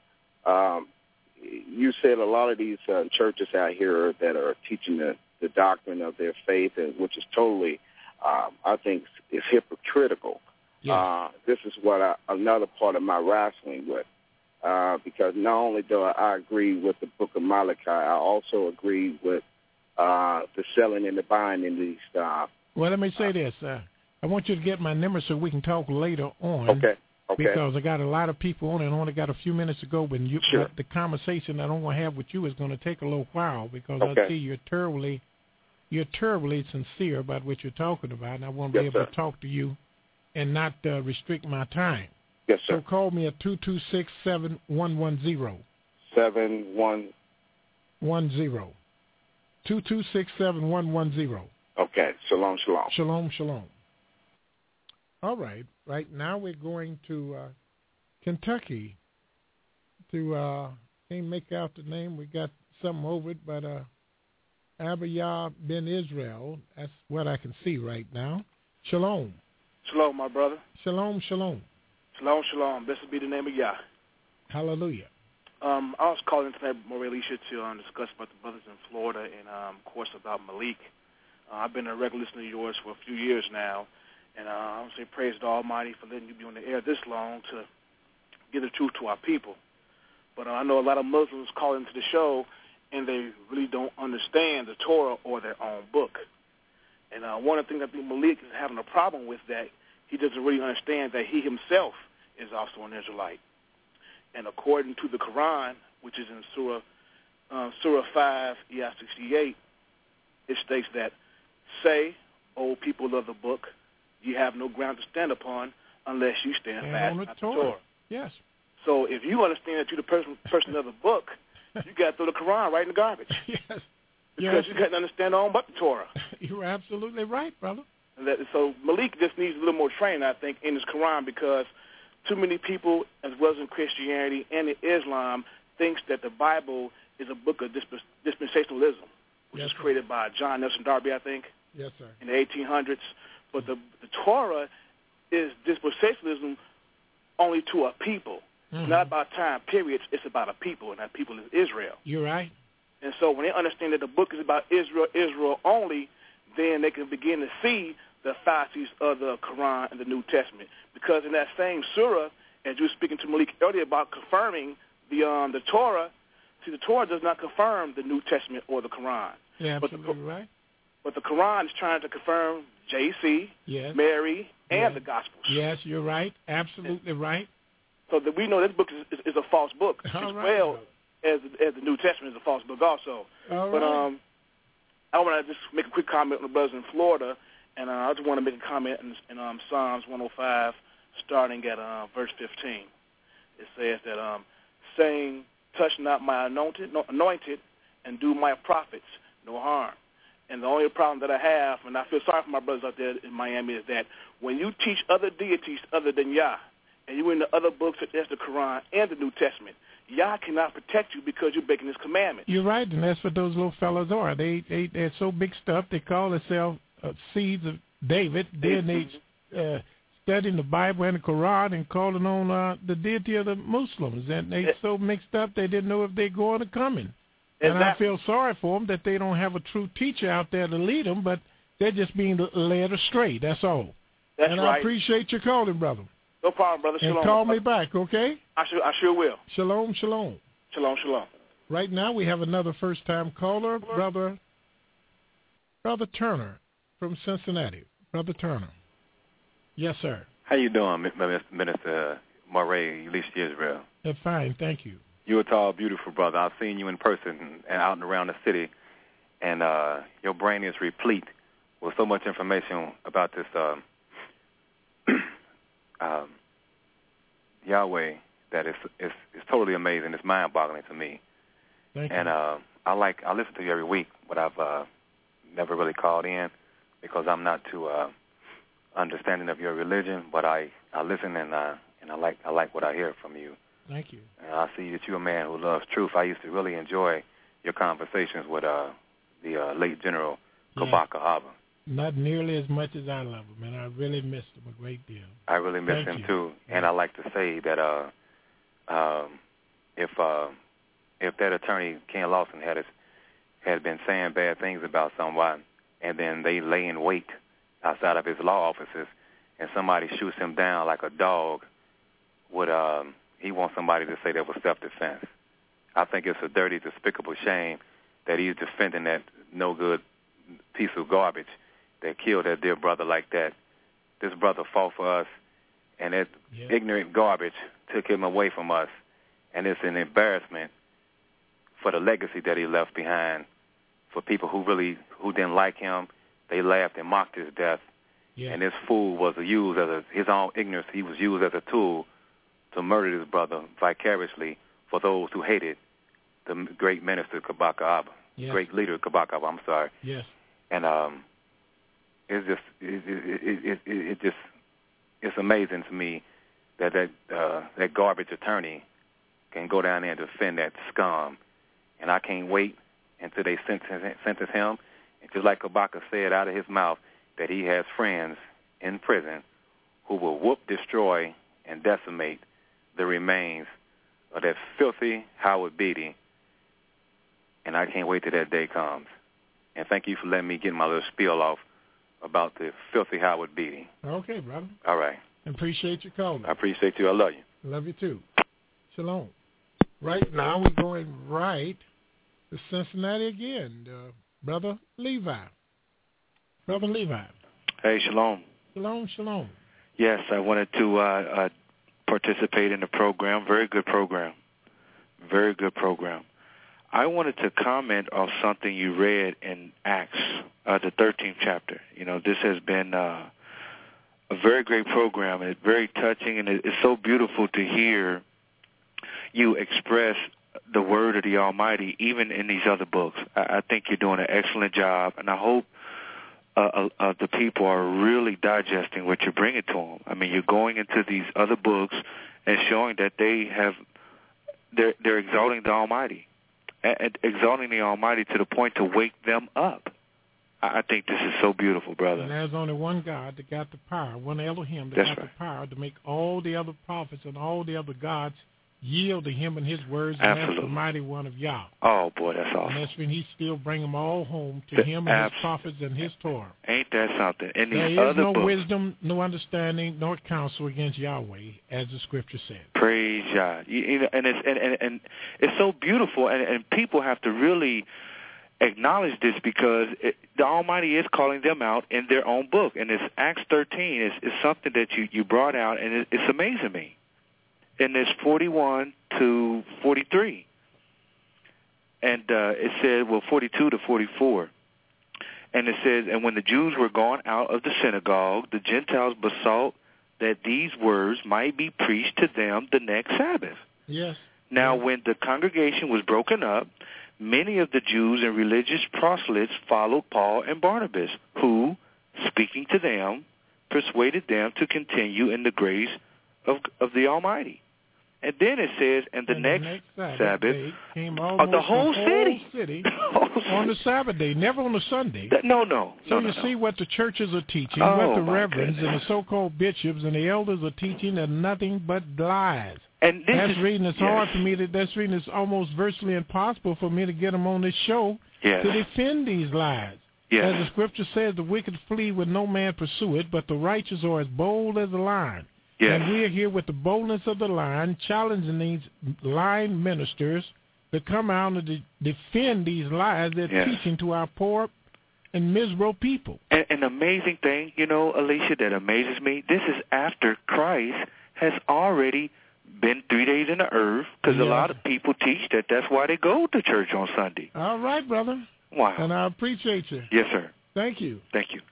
You said a lot of these churches out here that are teaching the doctrine of their faith, which is totally, I think, is hypocritical. Yes. This is what another part of my wrestling with, because not only do I agree with the book of Malachi, I also agree with the selling and the buying in these. Well, let me say this. I want you to get my number so we can talk later on. Okay. Because I got a lot of people on, and I only got a few minutes to go. But the conversation that I'm going to have with you is going to take a little while, because I see you're terribly sincere about what you're talking about, and I want to be able to talk to you and not restrict my time. Yes, sir. So call me at 226-7110. 7110. 226-7110. Okay. Shalom, shalom. Shalom, shalom. All right. Right now we're going to Kentucky to, can't make out the name. We got something over it, but Abiyah ben Israel. That's what I can see right now. Shalom. Shalom, my brother. Shalom, shalom. Shalom, shalom. Blessed be the name of Yah. Hallelujah. I was calling tonight, more Alicia, to discuss about the brothers in Florida and, of course, about Malik. I've been a regular listener of yours for a few years now, and I want to say praise the Almighty for letting you be on the air this long to give the truth to our people. But I know a lot of Muslims call into the show, and they really don't understand the Torah or their own book. And one of the things I think Malik is having a problem with, that he doesn't really understand that he himself is also an Israelite. And according to the Quran, which is in Surah 5, Ayah 68, it states that, "Say, O people of the book, you have no ground to stand upon unless you stand fast on the Torah." Yes. So if you understand that you're the person of the book, you got to throw the Quran right in the garbage. Yes. Because you got to understand all but the Torah. You're absolutely right, brother. So Malik just needs a little more training, I think, in his Quran, because too many people, as well as in Christianity and in Islam, thinks that the Bible is a book of dispensationalism, which was created by John Nelson Darby, I think, yes, sir, in the 1800s. But the Torah is dispensationalism only to a people. Mm-hmm. It's not about time periods. It's about a people, and that people is Israel. You're right. And so when they understand that the book is about Israel only, then they can begin to see the fallacies of the Quran and the New Testament. Because in that same surah, as you were speaking to Malik earlier about confirming the Torah, see, the Torah does not confirm the New Testament or the Quran. Yeah, absolutely right. But the Quran is trying to confirm JC, Mary, and the Gospels. Yes, you're right. Absolutely right. So that we know this book is a false book, as well as the New Testament is a false book also. But I want to just make a quick comment on the brothers in Florida, and I just want to make a comment in Psalms 105, starting at verse 15. It says that, saying, "Touch not my anointed, and do my prophets no harm. And the only problem that I have, and I feel sorry for my brothers out there in Miami, is that when you teach other deities other than Yah, and you in the other books such as the Quran and the New Testament, Yah cannot protect you because you're breaking His commandment. You're right, and that's what those little fellas are. They're so big stuff. They call themselves seeds of David. Then they studying the Bible and the Quran and calling on the deity of the Muslims, and they so mixed up they didn't know if they're going or coming. Exactly. And I feel sorry for them that they don't have a true teacher out there to lead them, but they're just being led astray. That's all. That's and right. I appreciate your calling, brother. No problem, brother. And Shalom. call me back, okay? I sure will. Shalom, shalom. Shalom, shalom. Right now we have another first-time caller, Brother Turner from Cincinnati. Brother Turner. Yes, sir. How you doing, Minister Moray, Elisha Israel? Fine, thank you. You're a tall, beautiful brother. I've seen you in person and out and around the city, and your brain is replete with so much information about this Yahweh that is totally amazing. It's mind-boggling to me. Thank and you. I listen to you every week, but I've never really called in because I'm not too understanding of your religion. But I listen and I like what I hear from you. Thank you. And I see that you're a man who loves truth. I used to really enjoy your conversations with the late General Kabaka Abba. Not nearly as much as I love him, and I really missed him a great deal. I really miss him too, and I like to say that if that attorney Ken Lawson had been saying bad things about someone, and then they lay in wait outside of his law offices, and somebody shoots him down like a dog, he wants somebody to say that was self-defense. I think it's a dirty, despicable shame that he's defending that no-good piece of garbage that killed that dear brother like that. This brother fought for us, and that ignorant garbage took him away from us, and it's an embarrassment for the legacy that he left behind for people who didn't like him. They laughed and mocked his death, and this fool was used as his own ignorance. He was used as a tool to murder his brother vicariously for those who hated the great minister Kabaka Abba, great leader Kabaka Abba. I'm sorry. Yes. And it's amazing to me that garbage attorney can go down there and defend that scum, and I can't wait until they sentence him. And just like Kabaka said out of his mouth, that he has friends in prison who will whoop, destroy, and decimate the remains of that filthy Howard Beatty. And I can't wait till that day comes. And thank you for letting me get my little spiel off about the filthy Howard Beatty. Okay, brother. All right. Appreciate your call. I appreciate you. I love you. Love you too. Shalom. Right now we're going right to Cincinnati again. Brother Levi. Brother Levi. Hey, shalom. Shalom, shalom. Yes, I wanted to participate in the program. Very good program. Very good program. I wanted to comment on something you read in Acts, the 13th chapter. You know, this has been a very great program, and it's very touching, and it's so beautiful to hear you express the word of the Almighty, even in these other books. I think you're doing an excellent job, and I hope the people are really digesting what you're bringing to them. I mean, you're going into these other books and showing that they're exalting the Almighty. Exalting the Almighty to the point to wake them up. I think this is so beautiful, brother. And there's only one God that got the power, one Elohim that got the power to make all the other prophets and all the other gods yield to him and his words, and that's the mighty one of Yah. Oh, boy, that's awesome. And that's when he still bring them all home to him and his prophets and his Torah. Ain't that something? And there these is other no books, wisdom, no understanding, nor counsel against Yahweh, as the Scripture said. Praise Yah. And it's so beautiful, and people have to really acknowledge this because the Almighty is calling them out in their own book. And this Acts 13 is something that you brought out, and it's amazing me. And it's 41 to 43. And it said, 42 to 44. And it says, and when the Jews were gone out of the synagogue, the Gentiles besought that these words might be preached to them the next Sabbath. Yes. Now, when the congregation was broken up, many of the Jews and religious proselytes followed Paul and Barnabas, who, speaking to them, persuaded them to continue in the grace of the Almighty. And then it says, and the next Sabbath came the whole city on the Sabbath day, never on a Sunday. So you see what the churches are teaching, what the reverends and the so-called bishops and the elders are teaching are nothing but lies. And that's reading. It's hard for me to. That's reading. It's almost virtually impossible for me to get them on this show to defend these lies. As the scripture says, the wicked flee when no man pursue it, but the righteous are as bold as a lion. And we are here with the boldness of the lion, challenging these lying ministers to come out and defend these lies they're teaching to our poor and miserable people. And an amazing thing, Alicia, that amazes me, this is after Christ has already been 3 days in the earth, because a lot of people teach that that's why they go to church on Sunday. All right, brother. Wow. And I appreciate you. Yes, sir. Thank you. Thank you.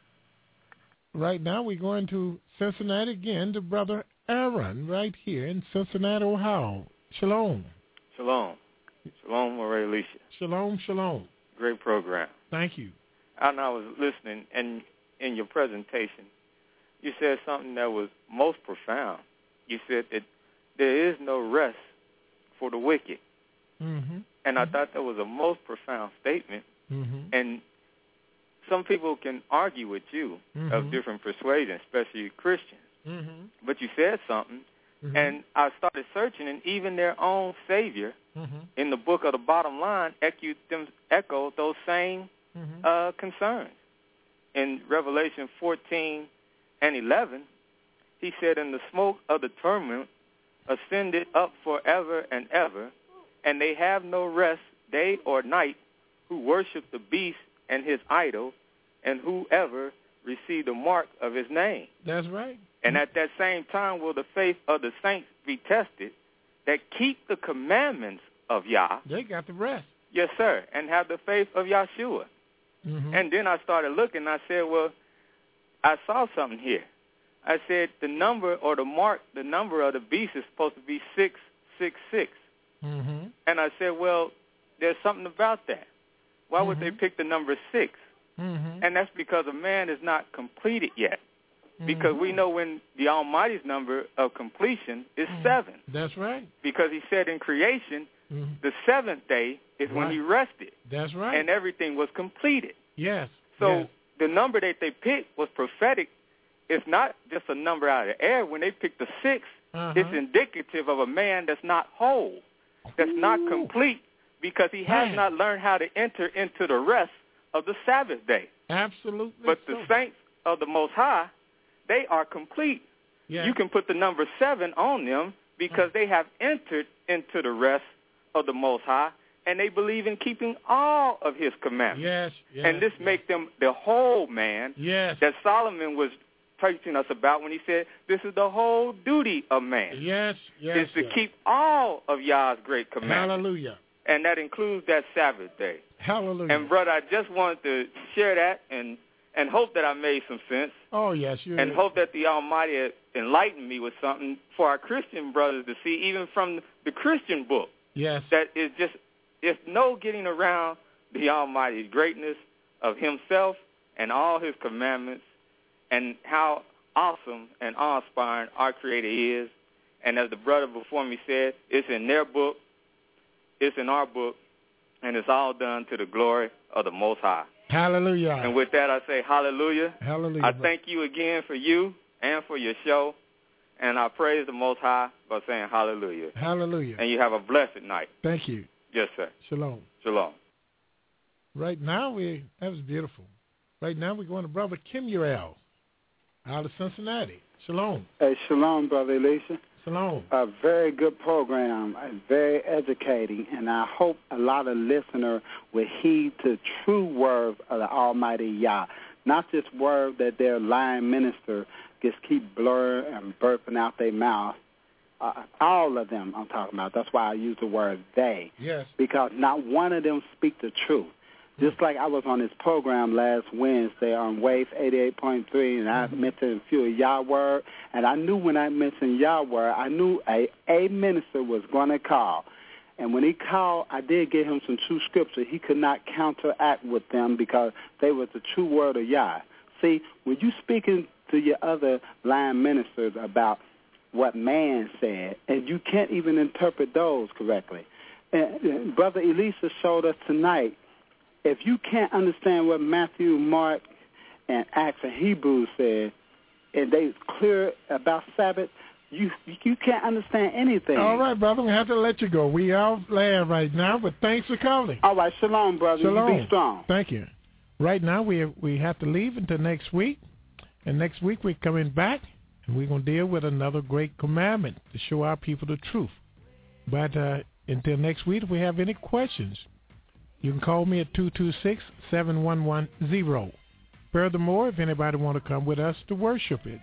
Right now we're going to Cincinnati again to Brother Aaron right here in Cincinnati, Ohio. Shalom. Shalom. Shalom, Ray Alicia. Shalom, shalom. Great program. Thank you. I was listening, and in your presentation, you said something that was most profound. You said that there is no rest for the wicked. Mm-hmm. And I thought that was a most profound statement. Mm-hmm. And some people can argue with you of different persuasions, especially Christians. Mm-hmm. But you said something, and I started searching, and even their own Savior in the book of the Bottom Line echoed those same concerns. In Revelation 14 and 11, he said, and the smoke of the torment ascended up forever and ever, and they have no rest day or night who worship the beast and his idol, and whoever receive the mark of his name. That's right. And at that same time will the faith of the saints be tested that keep the commandments of Yah. They got the rest. Yes, sir, and have the faith of Yahshua. Mm-hmm. And then I started looking, and I said, well, I saw something here. I said the number or the mark, the number of the beast is supposed to be 666. Mm-hmm. And I said, well, there's something about that. Why would they pick the number 6? Mm-hmm. And that's because a man is not completed yet. Because we know when the Almighty's number of completion is 7. That's right. Because he said in creation, the 7th day is when he rested. That's right. And everything was completed. Yes. So the number that they picked was prophetic. It's not just a number out of the air. When they picked the 6, it's indicative of a man that's not whole, that's not complete, because he has not learned how to enter into the rest of the Sabbath day. Absolutely. But the saints of the Most High, they are complete. Yes. You can put the number 7 on them because they have entered into the rest of the Most High, and they believe in keeping all of his commandments. Yes. Yes. And this makes them the whole man that Solomon was teaching us about when he said, this is the whole duty of man. Yes. Is to keep all of Yah's great commandments. Hallelujah. And that includes that Sabbath day. Hallelujah. And, brother, I just wanted to share that and hope that I made some sense. Oh, yes. And hope that the Almighty enlightened me with something for our Christian brothers to see, even from the Christian book. Yes. That is just, it's no getting around the Almighty's greatness of himself and all his commandments and how awesome and awe-inspiring our Creator is. And as the brother before me said, it's in their book, it's in our book, and it's all done to the glory of the Most High. Hallelujah. And with that, I say hallelujah. Hallelujah. I thank you again for you and for your show, and I praise the Most High by saying hallelujah. Hallelujah. And you have a blessed night. Thank you. Yes, sir. Shalom. Shalom. Right now, that was beautiful. Right now, we're going to Brother Kimuel out of Cincinnati. Shalom. Hey, shalom, Brother Elisha. Shalom. A very good program, very educating, and I hope a lot of listeners will heed the true word of the Almighty Yah, not just word that their lying minister just keep blurring and burping out their mouth. All of them I'm talking about. That's why I use the word they. Yes. Because not one of them speak the truth. Just like I was on this program last Wednesday on Wave 88.3, and I mentioned a few of Yah word, and I knew when I mentioned Yah word, I knew a minister was going to call And when he called, I did give him some true scripture. He could not counteract with them because they was the true word of Yah. See, when you speaking to your other line ministers about what man said, and you can't even interpret those correctly. And Brother Elisa showed us tonight, if you can't understand what Matthew, Mark, and Acts and Hebrews said, and they clear about Sabbath, you can't understand anything. All right, brother, we have to let you go. We out land right now, but thanks for calling. All right, shalom, brother. Shalom. You be strong. Thank you. Right now, we have to leave until next week, and next week we're coming back, and we're going to deal with another great commandment to show our people the truth. But until next week, if we have any questions, you can call me at 226-7110. Furthermore, if anybody want to come with us to worship it,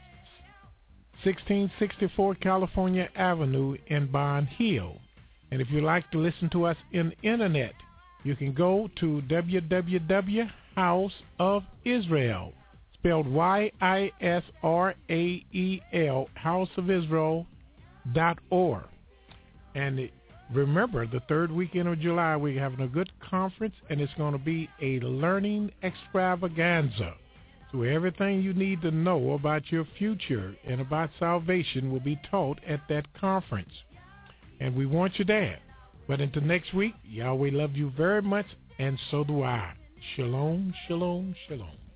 1664 California Avenue in Bond Hill. And if you like to listen to us in the internet, you can go to www.houseofisrael, spelled YISRAEL, houseofisrael.org. And remember, the third weekend of July, we're having a good conference, and it's going to be a learning extravaganza. So everything you need to know about your future and about salvation will be taught at that conference. And we want you there. But until next week, Yahweh loves you very much, and so do I. Shalom, shalom, shalom.